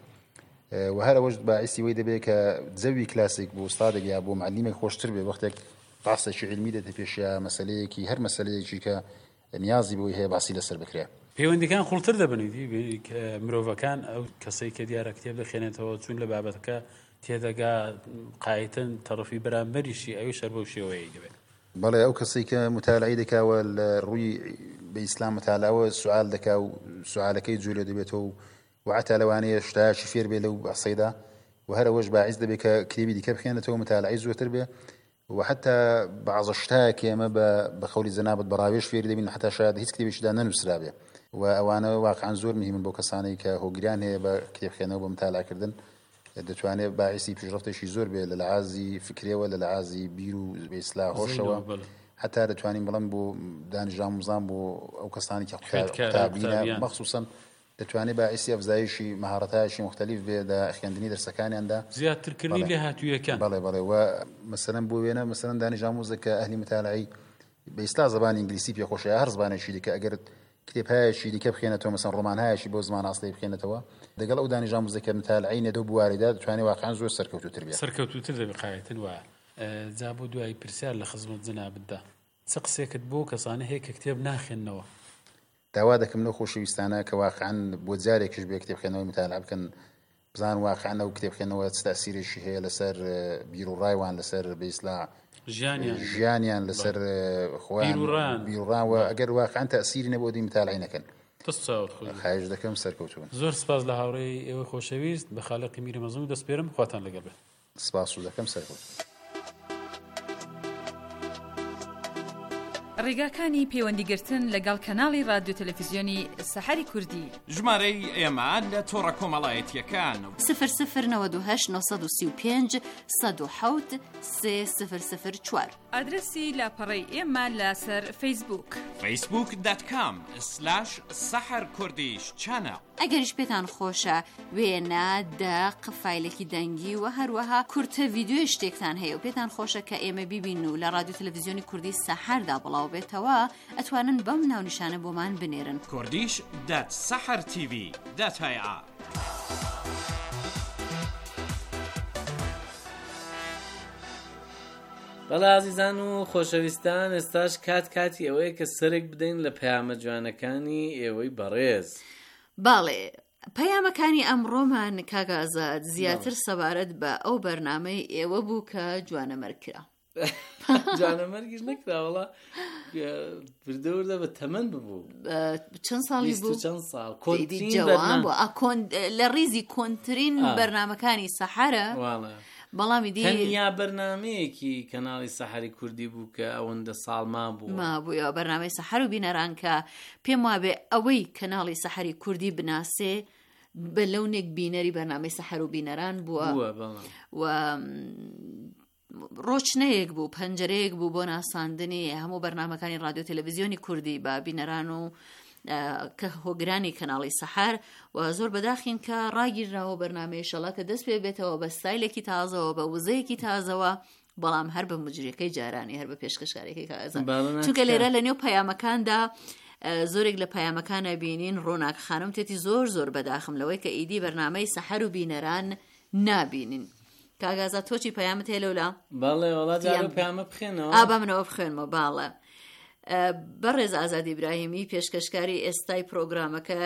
و هەر ئەوەش باعیسی وەی دەبێت کە جەوی کلاسێک بۆ ئوستادێک یا بۆ معلیمێک خۆشتر بێ وەختێک باسێکی علمی دێتە پێشە مەسەلەیەکی هەر مەسەلەیەکی کە نیازی بۆی هەیە باسی لەسەر بکرێ. پەیوەندیەکان خوڵتر دەبنیتی مرۆڤەکان ئەو کەسەی کە دیارە کتێب دەخێنێتەوە چون لە بابەتەکە تێدەگا قایتن تەڕەفی بەرامبەریشی ئەوی شەر بەو شێوەیە دەبێت. بەڵێ ئەو کەسێک کە متالعی دەکاوە لە ڕووی بە ئیسلام متالعەوە سوال دەکا و سوالەکەی جوولێ دەبێتەوە و حتا لەوانەیە شتایشی فێر بێ لەو بەحسەیدا و هەر ئەوەش باعیس دەبێت کە کتێبی دیکە بخێنێتەوە متالعی زۆرتر بێ و حتا بەعض شتایەک ئێمە بە خەولی جەنابەت بەڕاوێژ فێر دەبین حتا شاید هیچ کتێبێکیدا نەنووسرا بێ و ئەوانە واقعاً زۆر مهمن بۆ کەسانەی کە هۆگریان هەیە بە کتێبخێنەوە بە متالعکردن دەتوانێت باعیسی پیشرەفتێکی زۆر بێ لە لەحاظی فکرێەوە لە لەحاظی بیر و بێئیسلا هۆشەوە حتا دەتوانین بڵم بۆ دانیژ ئامۆزان بۆ ئەو کەسانی کە قوتابینە مەخسووسەن دەتوانێت باعیسی ئەفزایشی مەهارەتایشی مختلف بێ لە خوێندنی دەرسەکانیاندا زیاترکردنی لە هاتوویەکان. بەڵێ و مەسەلەن بۆ وێنە مەسەلەن دانیژ ئامۆزە کە ئەهلی متالعی بە ئیسلا زەبانی ئینگلیسی پێخۆشە هەر زبانێکی دیکە ئەگەر کتێبهایەکی دیکە بخێنێتەوە مەسەن ڕۆمانهایەکی بۆ زمان ئاسڵی بخێنێتەوە لەگەڵ ئەو دانیژ ئامۆزە کە متالعی نێدە و بوارێدا دەتوانێت واقعاً زۆر سەرکەوتووتر بێت. سەرکەوتووتر دەبێت قایەتن وایە. جا بۆ دوای پرسیار لە خزمەت جەنابەتدا چ قسێکت بۆ کەسانە هەیە کە کتێب ناخێننەوە؟ داوا دەکەم لەو خۆشەویستانە کە واقعاً بۆ جارێکیش بێ کتێبخێنەوەی متالعە بکەن بزان واقعاً ئەو کتێبخێنەوە چ تەسیرێکی هەیە لەسەر بیرروڕایوان لەسەر بەئیسلا ژیانیان لەسەر خۆیان بیرروڕان و ئەگەر واقعاً تەسیری نەبوو دی متالعە نەکەن. خواهش دەکەم سەرکەوتوون. زۆر سپاس لە هاوڕێی ئێوە خۆشەویست بە خاڵقی میری مەزموو دەست پێرم خواتان لەگەڵ بێت. سپاس دەکەم سەرکەوتوون. ڕێگاکانی پەیوەندیگرتن لەگەڵ کەناڵی رادیۆ تەلەڤیزیۆنی سەحەری کوردی ژمارەی ئێمە لە تۆڕە کۆمەڵایەتیەکان 0092 935 107 3004 ئادرسی لاپەڕەی ئێمە لەسەر فەیسبووک facebook.com/saharkurdish ئەگەریش پێتان خۆشە وێنە دەق فایلێکی دەنگی و هەروەها کورتە ڤیدیۆی شتێکتان هەیە و پێتان خۆشە کە ئێمە بیبین و لە رادیۆ تەلەڤیزیۆنی کوردی سەحەردا بڵاو بێتەوە ئەتوانن بەم ناونیشانە بۆمان بنێرن kurdish.sahartv.ir. بەڵا عزیزان و خۆشەویستان ئێستاش کاتی ئەوەیە کە سەرێک بدەین لە پەیامە جوانەکانی ئێوەی بەڕێز. باڵێ پەیامەکانی ئەمڕۆمان کاگازات زیاتر سەبارەت بە ئەو بەرنامەی ئێوە بوو کە جوانەمەرکرا. جانەمەرگیش نەکراوەڵا بردەوردە بە تەمەەن ببوو چەند ساڵی بوو چەند ساڵ جوان بوو لە ڕیزی کۆنترین بەرنامەکانی سەحارە بەڵامی دییا بەرنمەیەکی کەناڵی سەحری کوردی بوو کە ئەوەندە ساڵمان بوو مابووە بەرنامەی سەحر و بینەران کە پێم وابێ ئەوەی کەناڵی سەحری کوردی بناسێ بە لەونێک بینەری بەرنامەی سەحر و بینەران بووە و ڕۆچنەیەک بوو پەنجەرەیەک بوو بۆ ناساندنی هەموو بەرنامەکانی رادیۆ تەلەڤیزیۆنی کوردی بە بینەران و کە هۆگرانی کەناڵی سەحر و زۆر بەداخین کە ڕاگیرراوە بەرنامەی شەڵا کە دەست پێ بێتەوە بە ستایلێکی تازەوە بە وزەیەکی تازەوە بەڵام هەر بە مجریەکەی جارانی هەر بە پێشکەشکارێکی کازان چونکە لێرە لە نێو پەیامەکاندا زۆرێک لە پەیامەکانە بینین ڕۆناک خانم تێتی زۆر بەداخم لەوەی کە ئیدی بەرنامەی سەحر و بینەران نابینین. کاگازا تۆچی پەیامت هەیە لەولا؟ باڵێ وڵات پەیامە بخێنەوە ئابا منەوە بخێنمە باڵە. بەڕێز ئازاد ئیبراهیمی پێشکەشکاری ئێستای پرۆگرامەکە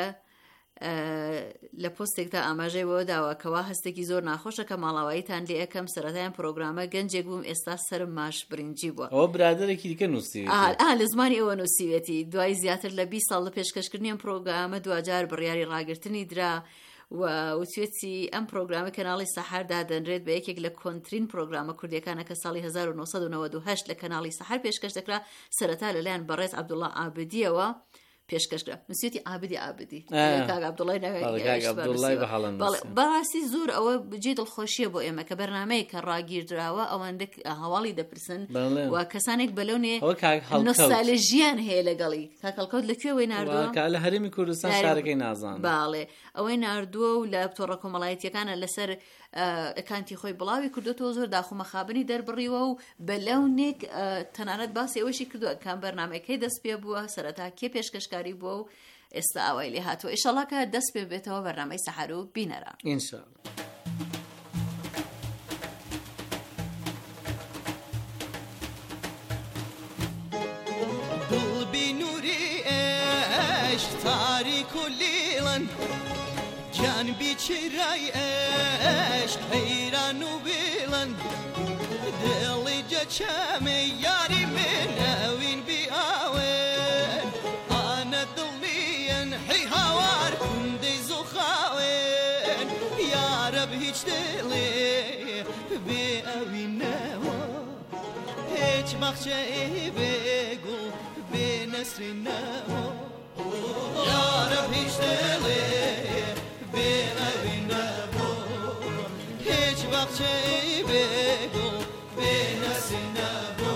لە پۆستێکدا ئاماژەی بۆ داواکەوە هەستێکی زۆر ناخۆشە کە ماڵاواییتان لێ یەکەم سەرەتایان پرۆگرامە گەنجێک بووم ئێستا سرم ماش برنجی بووە. ئەوە برادێکی دیکە نووسیوێتی لە زمانی ئەوە نووسیوێتی دوای زیاتر لە 20 ساڵ لە پێشکەشکردنیان پرۆگرامە دوجار بڕیاری ڕاگررتنی درا و وتوێتی ئەم پرۆگرامە کەناڵی سەحردا دەنرێت بە یەکێک لە کۆنترین پرۆگرامە کوردیەکانە کە ساڵی 1998 لە کەناڵی سەحر پێشکەش دەکرا سەرەتا لەلایەن بەڕێز عەبدوڵڵا عابدیەوە پێشکەشکرا. نووسێتی عابدی کاک عەبدوڵڵای بەڕاستی زۆر ئەوە بجێ دڵخۆشیە بۆ ئێمە کە بەرنامەیە کە ڕاگیردراوە ئەوەندە هەواڵی دەپرسن و کەسانێک بەلەونێ نۆستالژیان هەیە لەگەڵی کاکەڵکەوت لەکوێوەی ناردووە لە هەرێمی کوردستان شارەکەی نازان باڵێ ئەوەی ناردووە و لە تۆڕە کۆمەڵایەتیەکانە لەسەر ئەکانتی خۆی بڵاوی کردوەوە زۆر داخۆمەخابنی دەربڕیوە و بەلەونێک تەنانەت باسی ئەوەشی کردووە کام بەرنامەکەی دەست پێ بووە سەرەتا کێ پێشکەشکاری بووە و ئێستا ئەوەی لێ هاتووە ئیشەڵڵا کە دەست پێ بێتەوە بەرنامەی سەحر و بینەران ئینشاءڵڵا. جان بیچرای عشق حیران و بیلن دلی جچم یاری من اوین بی آوین آنا دلین حی هوار کندی زخاوین یا رب هیچ دلی بی اوین نوا هیچ مخچه بگو بی نصر نوا یا رب هیچ دلی هیچ وقت چه بگو به نسی نبو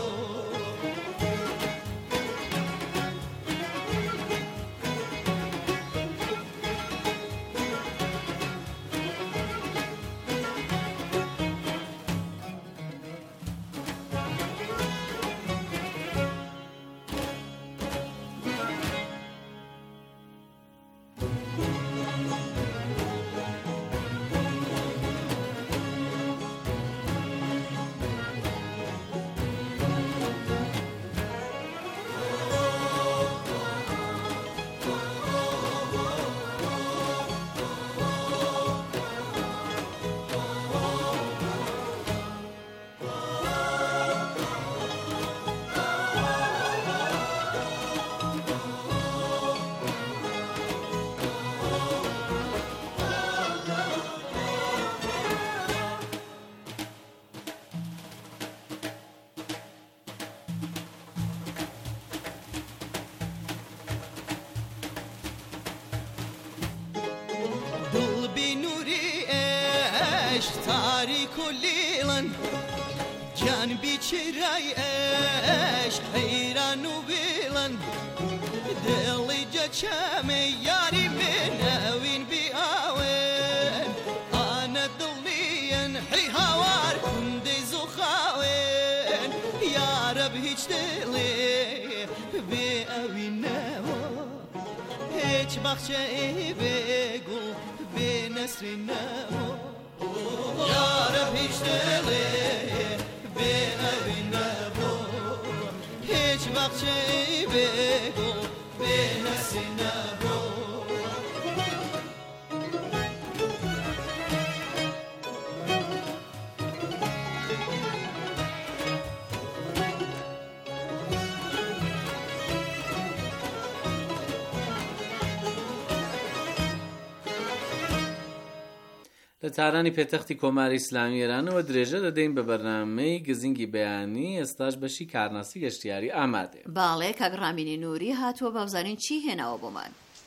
جان بیچرای عشق حیران و بیلن دلی جچم یاری من اوین بی آوین آنا دلین حی هوار کندی زخاوین یا رب هیچ دلی بی اوین نوا هیچ بخچه بگو بی نصر نوا یا رب هیچ دلی هیچ وقت چه بگو به نسی نبو لە تارانی پێتەختی کۆماری ئیسلامی ئێرانەوە درێژە دەدەین بە بەرنامەی گزینگی بەیانی ئێستاش بەشی کارناسی گەشتیاری ئامادێ. باڵێ کاگڕامینی نووری هاتووە بەوزانین چی هێناوە بۆمان.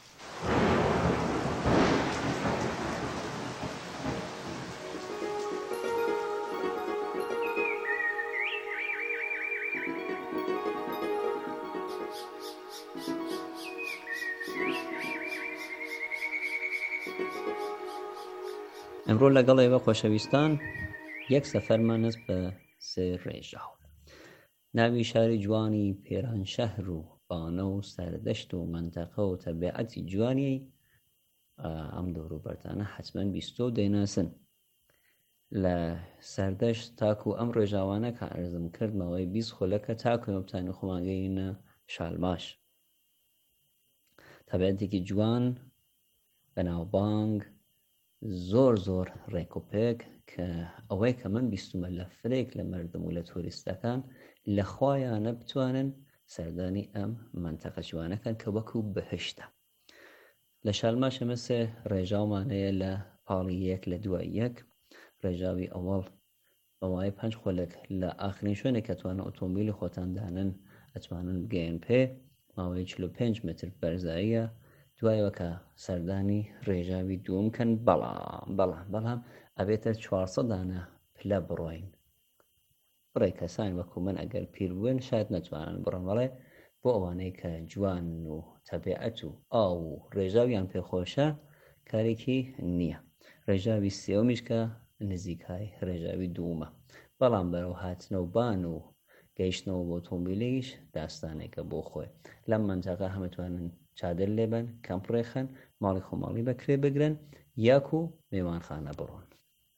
ئەمڕۆ لەگەڵ ئێوە خۆشەویستان یەک سەفەرمان نست بە سێ ڕێژاو. ناوی شاری جوانی پێرانشەهر و بانە و سەردەشت و منتەقە و تەبیعەتی جوانی ئەم دەوروبەرانە حتمەن بیستۆ دەیناسن. لە سەردەشت تاکو ئەم ڕێژاوانە کە ئەرزم کردمەوەی 20 خولەکە تاکو ئەوتانی خۆماگەینە شالماش. تەبیعەتێکی جوان بەناوبانگ زۆر ڕێکوپێک کە ئەوەی کە من بیستمە لە فرێک لە مردم و لە تۆریستەکان لە خوایانە بتوانن سەردانی ئەم منتەقە جوانەکەن کە وەکو بەهشتە. لە شالماش ئەمە سێ ڕێژاومانەیە لە پاڵی یەک لە دوای یەک. ڕێژاوی ئەوەڵ بەوای 5 خولەک لە ئاخرین شوێنێک کە توانە ئۆتۆمبیلی خۆتاندانن ئەتوانن بگەین پێ، ماوەی 45 متر بەرزاییە. دوایەوە کە سەردانی ڕێژاوی دووەم کەن بەڵام ئەبێتە 400 دانە پلە بڕۆین. بڕێ کەسان وەکو من ئەگەر پیر بوون شاید نەتوانن بڕۆن، بەڵێ بۆ ئەوانەی کە جوان و تەبیعەت و ئاو و ڕێژاویان پێخۆشە کارێکی نییە. ڕێژاوی سێومیش کە نزیکای ڕێژاوی دوومە، بەڵام بەرەو هاتنەوبان و گەیشتنەوە بۆ ئۆتۆمبیلێکیش داستانێکە بۆ خۆی. لەم منتەقە هەمەتوانن چادر لێبن، کەمپڕێخن، ماڵی خۆماڵی بەکرێ بگرن، یاکو میوانخانە بڕۆن.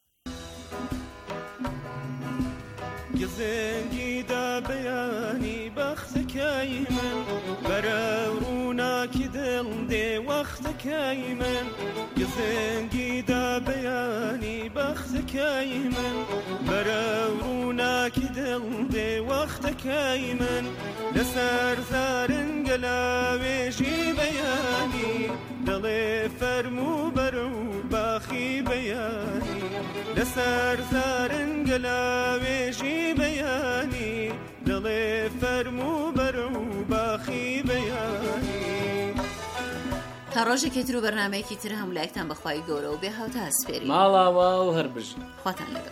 گزنگیدا بەیانی بەختەکەی من بەرە ڕووناکی دڵ دێ وەختەکەی من. گزنگیدا بەیانی بەختەکەی من بەرە ڕووناکی دڵ دێ وەختەکەی من. لەسەر زارنگە لاوێژی بەیانی دڵێ فەرموو بەرە و باخی بەیانی. لەسەر زارنگە لاوێژی بەیانی دڵێ فەرموو بەرە و باخی بەیانی. تا ڕۆژێکی تر و بەرنامەیەکی تر هەمولایەکتان بەخوای گەورە و بێ هاوتا هەسپێری. ماڵاوا و هەربژ خواتان لەگەڵ.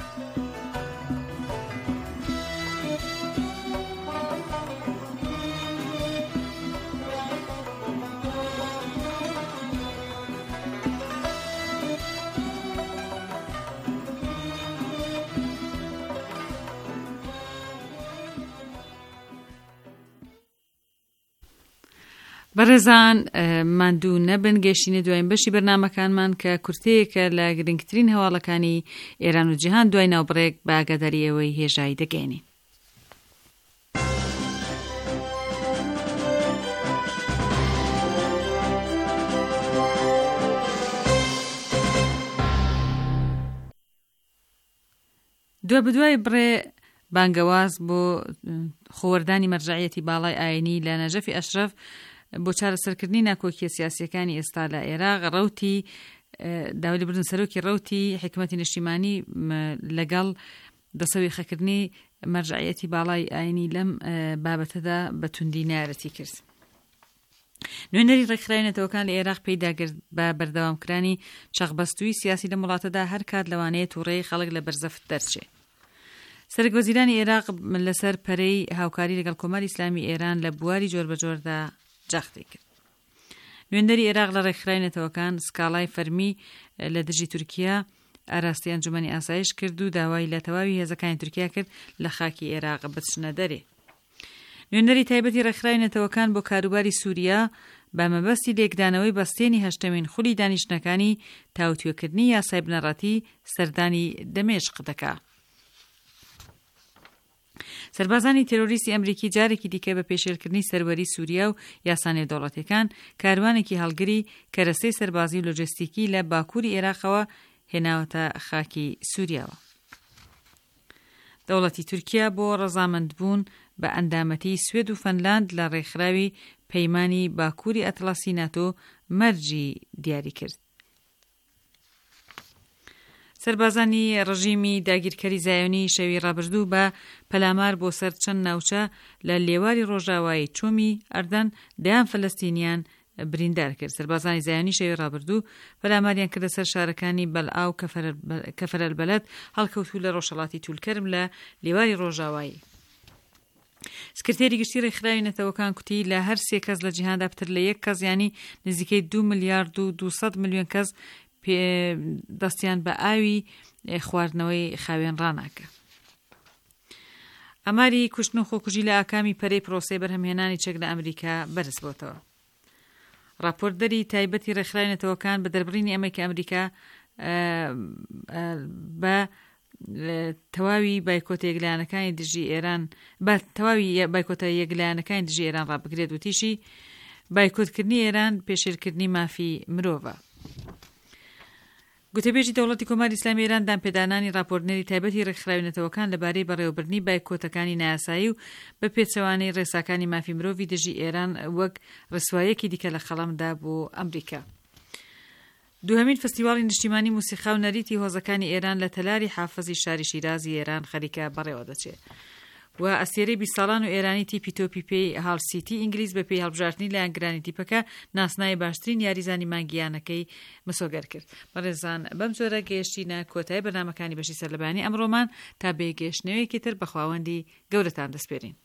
بەڕێزان ماندوو نەبن، گەشتینە دوایین بەشی بەرنامەکانمان کە کورتەیەکە لە گرنگترین هەواڵەکانی ئێران و جیهان دوای ناوبڕێک بە ئاگاداریەوەی هێژایی دەگەێنین. دوای بڕێ بانگەواز بۆ خۆوەردانی مەرجەعیەتی باڵای ئاینی لە نەجەفی ئەشرەف بۆ چارەسەرکردنی ناکۆکیە سیاسیەکانی ئێستا لە عێراق ڕەوتی داوای بردن سەرۆکی ڕەوتی حکومەتی نیشتیمانی لەگەڵ دەسەوێخەکردنی مەرجەعیەتی باڵای ئاینی لەم بابەتەدا بە توندی نارەتی کرد. نوێنەری ڕێکخراوێنەتەوەکان لە عێراق پێداگرت بە بەردەوامکرانی چەقبەستووی سیاسی لە وڵاتەدا هەر کات لەوانەیە تووڕێی خەڵک لە بەرزەفت دەرچێت. سەرۆکوەزیرانی عێراق لەسەر پەرەی هاوکاری لەگەڵ کۆماری ئیسلامی ئێران لە بواری جۆربەجۆردا جەختی کرد. نوێنەری عێراق لە ڕێکخراوێنەتەوەکان سکاڵای فەرمی لە دژی تورکیا ئاراستی ئەنجومەنی ئاسایش کرد و داوای لە تەواوی هێزەکانی تورکیا کرد لە خاکی عێراق بچنە دەرێ. نوێنەری تایبەتی ڕێکخراوێنەتەوەکان بۆ کاروباری سووریا بە مەبەستی لێکدانەوەی بەستێنی هەشتەمین خولی دانیشتنەکانی تاوتوێکردنی یاسای بنەڕەتی سەردانی دەمێشق دەکات. سەربازانی تێرۆریستی ئەمریکی جارێکی دیکە بە پێشێلکردنی سەروەری سووریا و یاسانێ دەوڵەتەکان کاروانێکی هەڵگری کەرەستەی سەربازی و لۆجستیکی لە باکووری عێراقەوە هێناوەتە خاکی سووریاوە. دەوڵەتی تورکیا بۆ ڕەزامەندبوون بە ئەندامەتی سوێد و فەنلاند لە ڕێکخراوی پەیمانی باکووری ئەتڵاسی ناتۆ مەرجی دیاری کرد. سەربازانی ڕژیمی داگیرکەری زایۆنی شەوی ڕابردوو بە پەلامار بۆ سەر چەند ناوچە لە لێواری ڕۆژاوایی چۆمی ئەردەن دەیان فەلەستینیان بریندار کرد. سەربازانی زایۆنی شەوی ڕابردوو پەلاماریان کردە سەر شارەکانی بەلعا و کەفەرەلبەلەد هەڵکەوتوو لە ڕۆژهەڵاتی تولکەرم لە لێواری ڕۆژاوایی. سکرتێری گشتی ڕێکخراوی نەتەوەکان کوتی لە هەر 3 کەس لە جیهاندا پتر لە 1 کەس ینی نزیکەی 2 ملیارد و 200 ملیۆن کەس دەستیان بە ئاوی خواردنەوەی خاوێن ڕاناکە. ئەماری کوشتن و خۆکوژی لە ئاکامی پەرەی پرۆسەی بەرهەمهێنانی چەک لە ئەمریکا بەرز بۆتەوە. راپۆرتدەری تایبەتی ڕێکخراوی نەتەوەکان بە دەربڕینی ئەمەی کە ئەمریکا بە تەواوی بایکۆتە یەکلایەنەکانی دژی ئێران بە تەواوی بایکۆتە یەکلایەنەکانی دژی ئێران ڕابگرێت و تیشی بایکۆتکردنی ئێران پێشێرکردنی مافی مرۆڤە. گوتەبێژی دەوڵەتی کۆماری ئیسلامی ئێران دامپێدانانی راپۆرتنەری تایبەتی ڕێکخراوی نەتەوەکان لەبارەی بەڕێوەبردنی بایکۆتەکانی نایاسایی و بە پێچەوانەی ڕێساکانی مافی مرۆڤی دژی ئێران وەک ڕسوایەکی دیکە لە خەڵەمدا بۆ ئەمریکا. دوهەمین فستیواڵی نیشتیمانی موسیقا و نەریتی هۆزەکانی ئێران لە تەلاری حافزی شاری شیرازی ئێران خەریکە بەڕێوە دەچێت و ئەسیرەی 20 ساڵان و ئێرانی تیپی تۆپیپەی هاڵ سیتی ئینگلیز بە پێی هەڵبژاردننی لایەنگرانی تیپەکە ناسنای باشترین یاریزانی مانگیانەکەی مسۆگەر کرد. بەڕێزان بەم جۆرە گەیشتینە کۆتایی بەرنامەکانی بەشی سەرلەبانی ئەمڕۆمان تا بێگەشتنەوەیەکی تر بە خواوەندی گەورەتان دەسپێرین.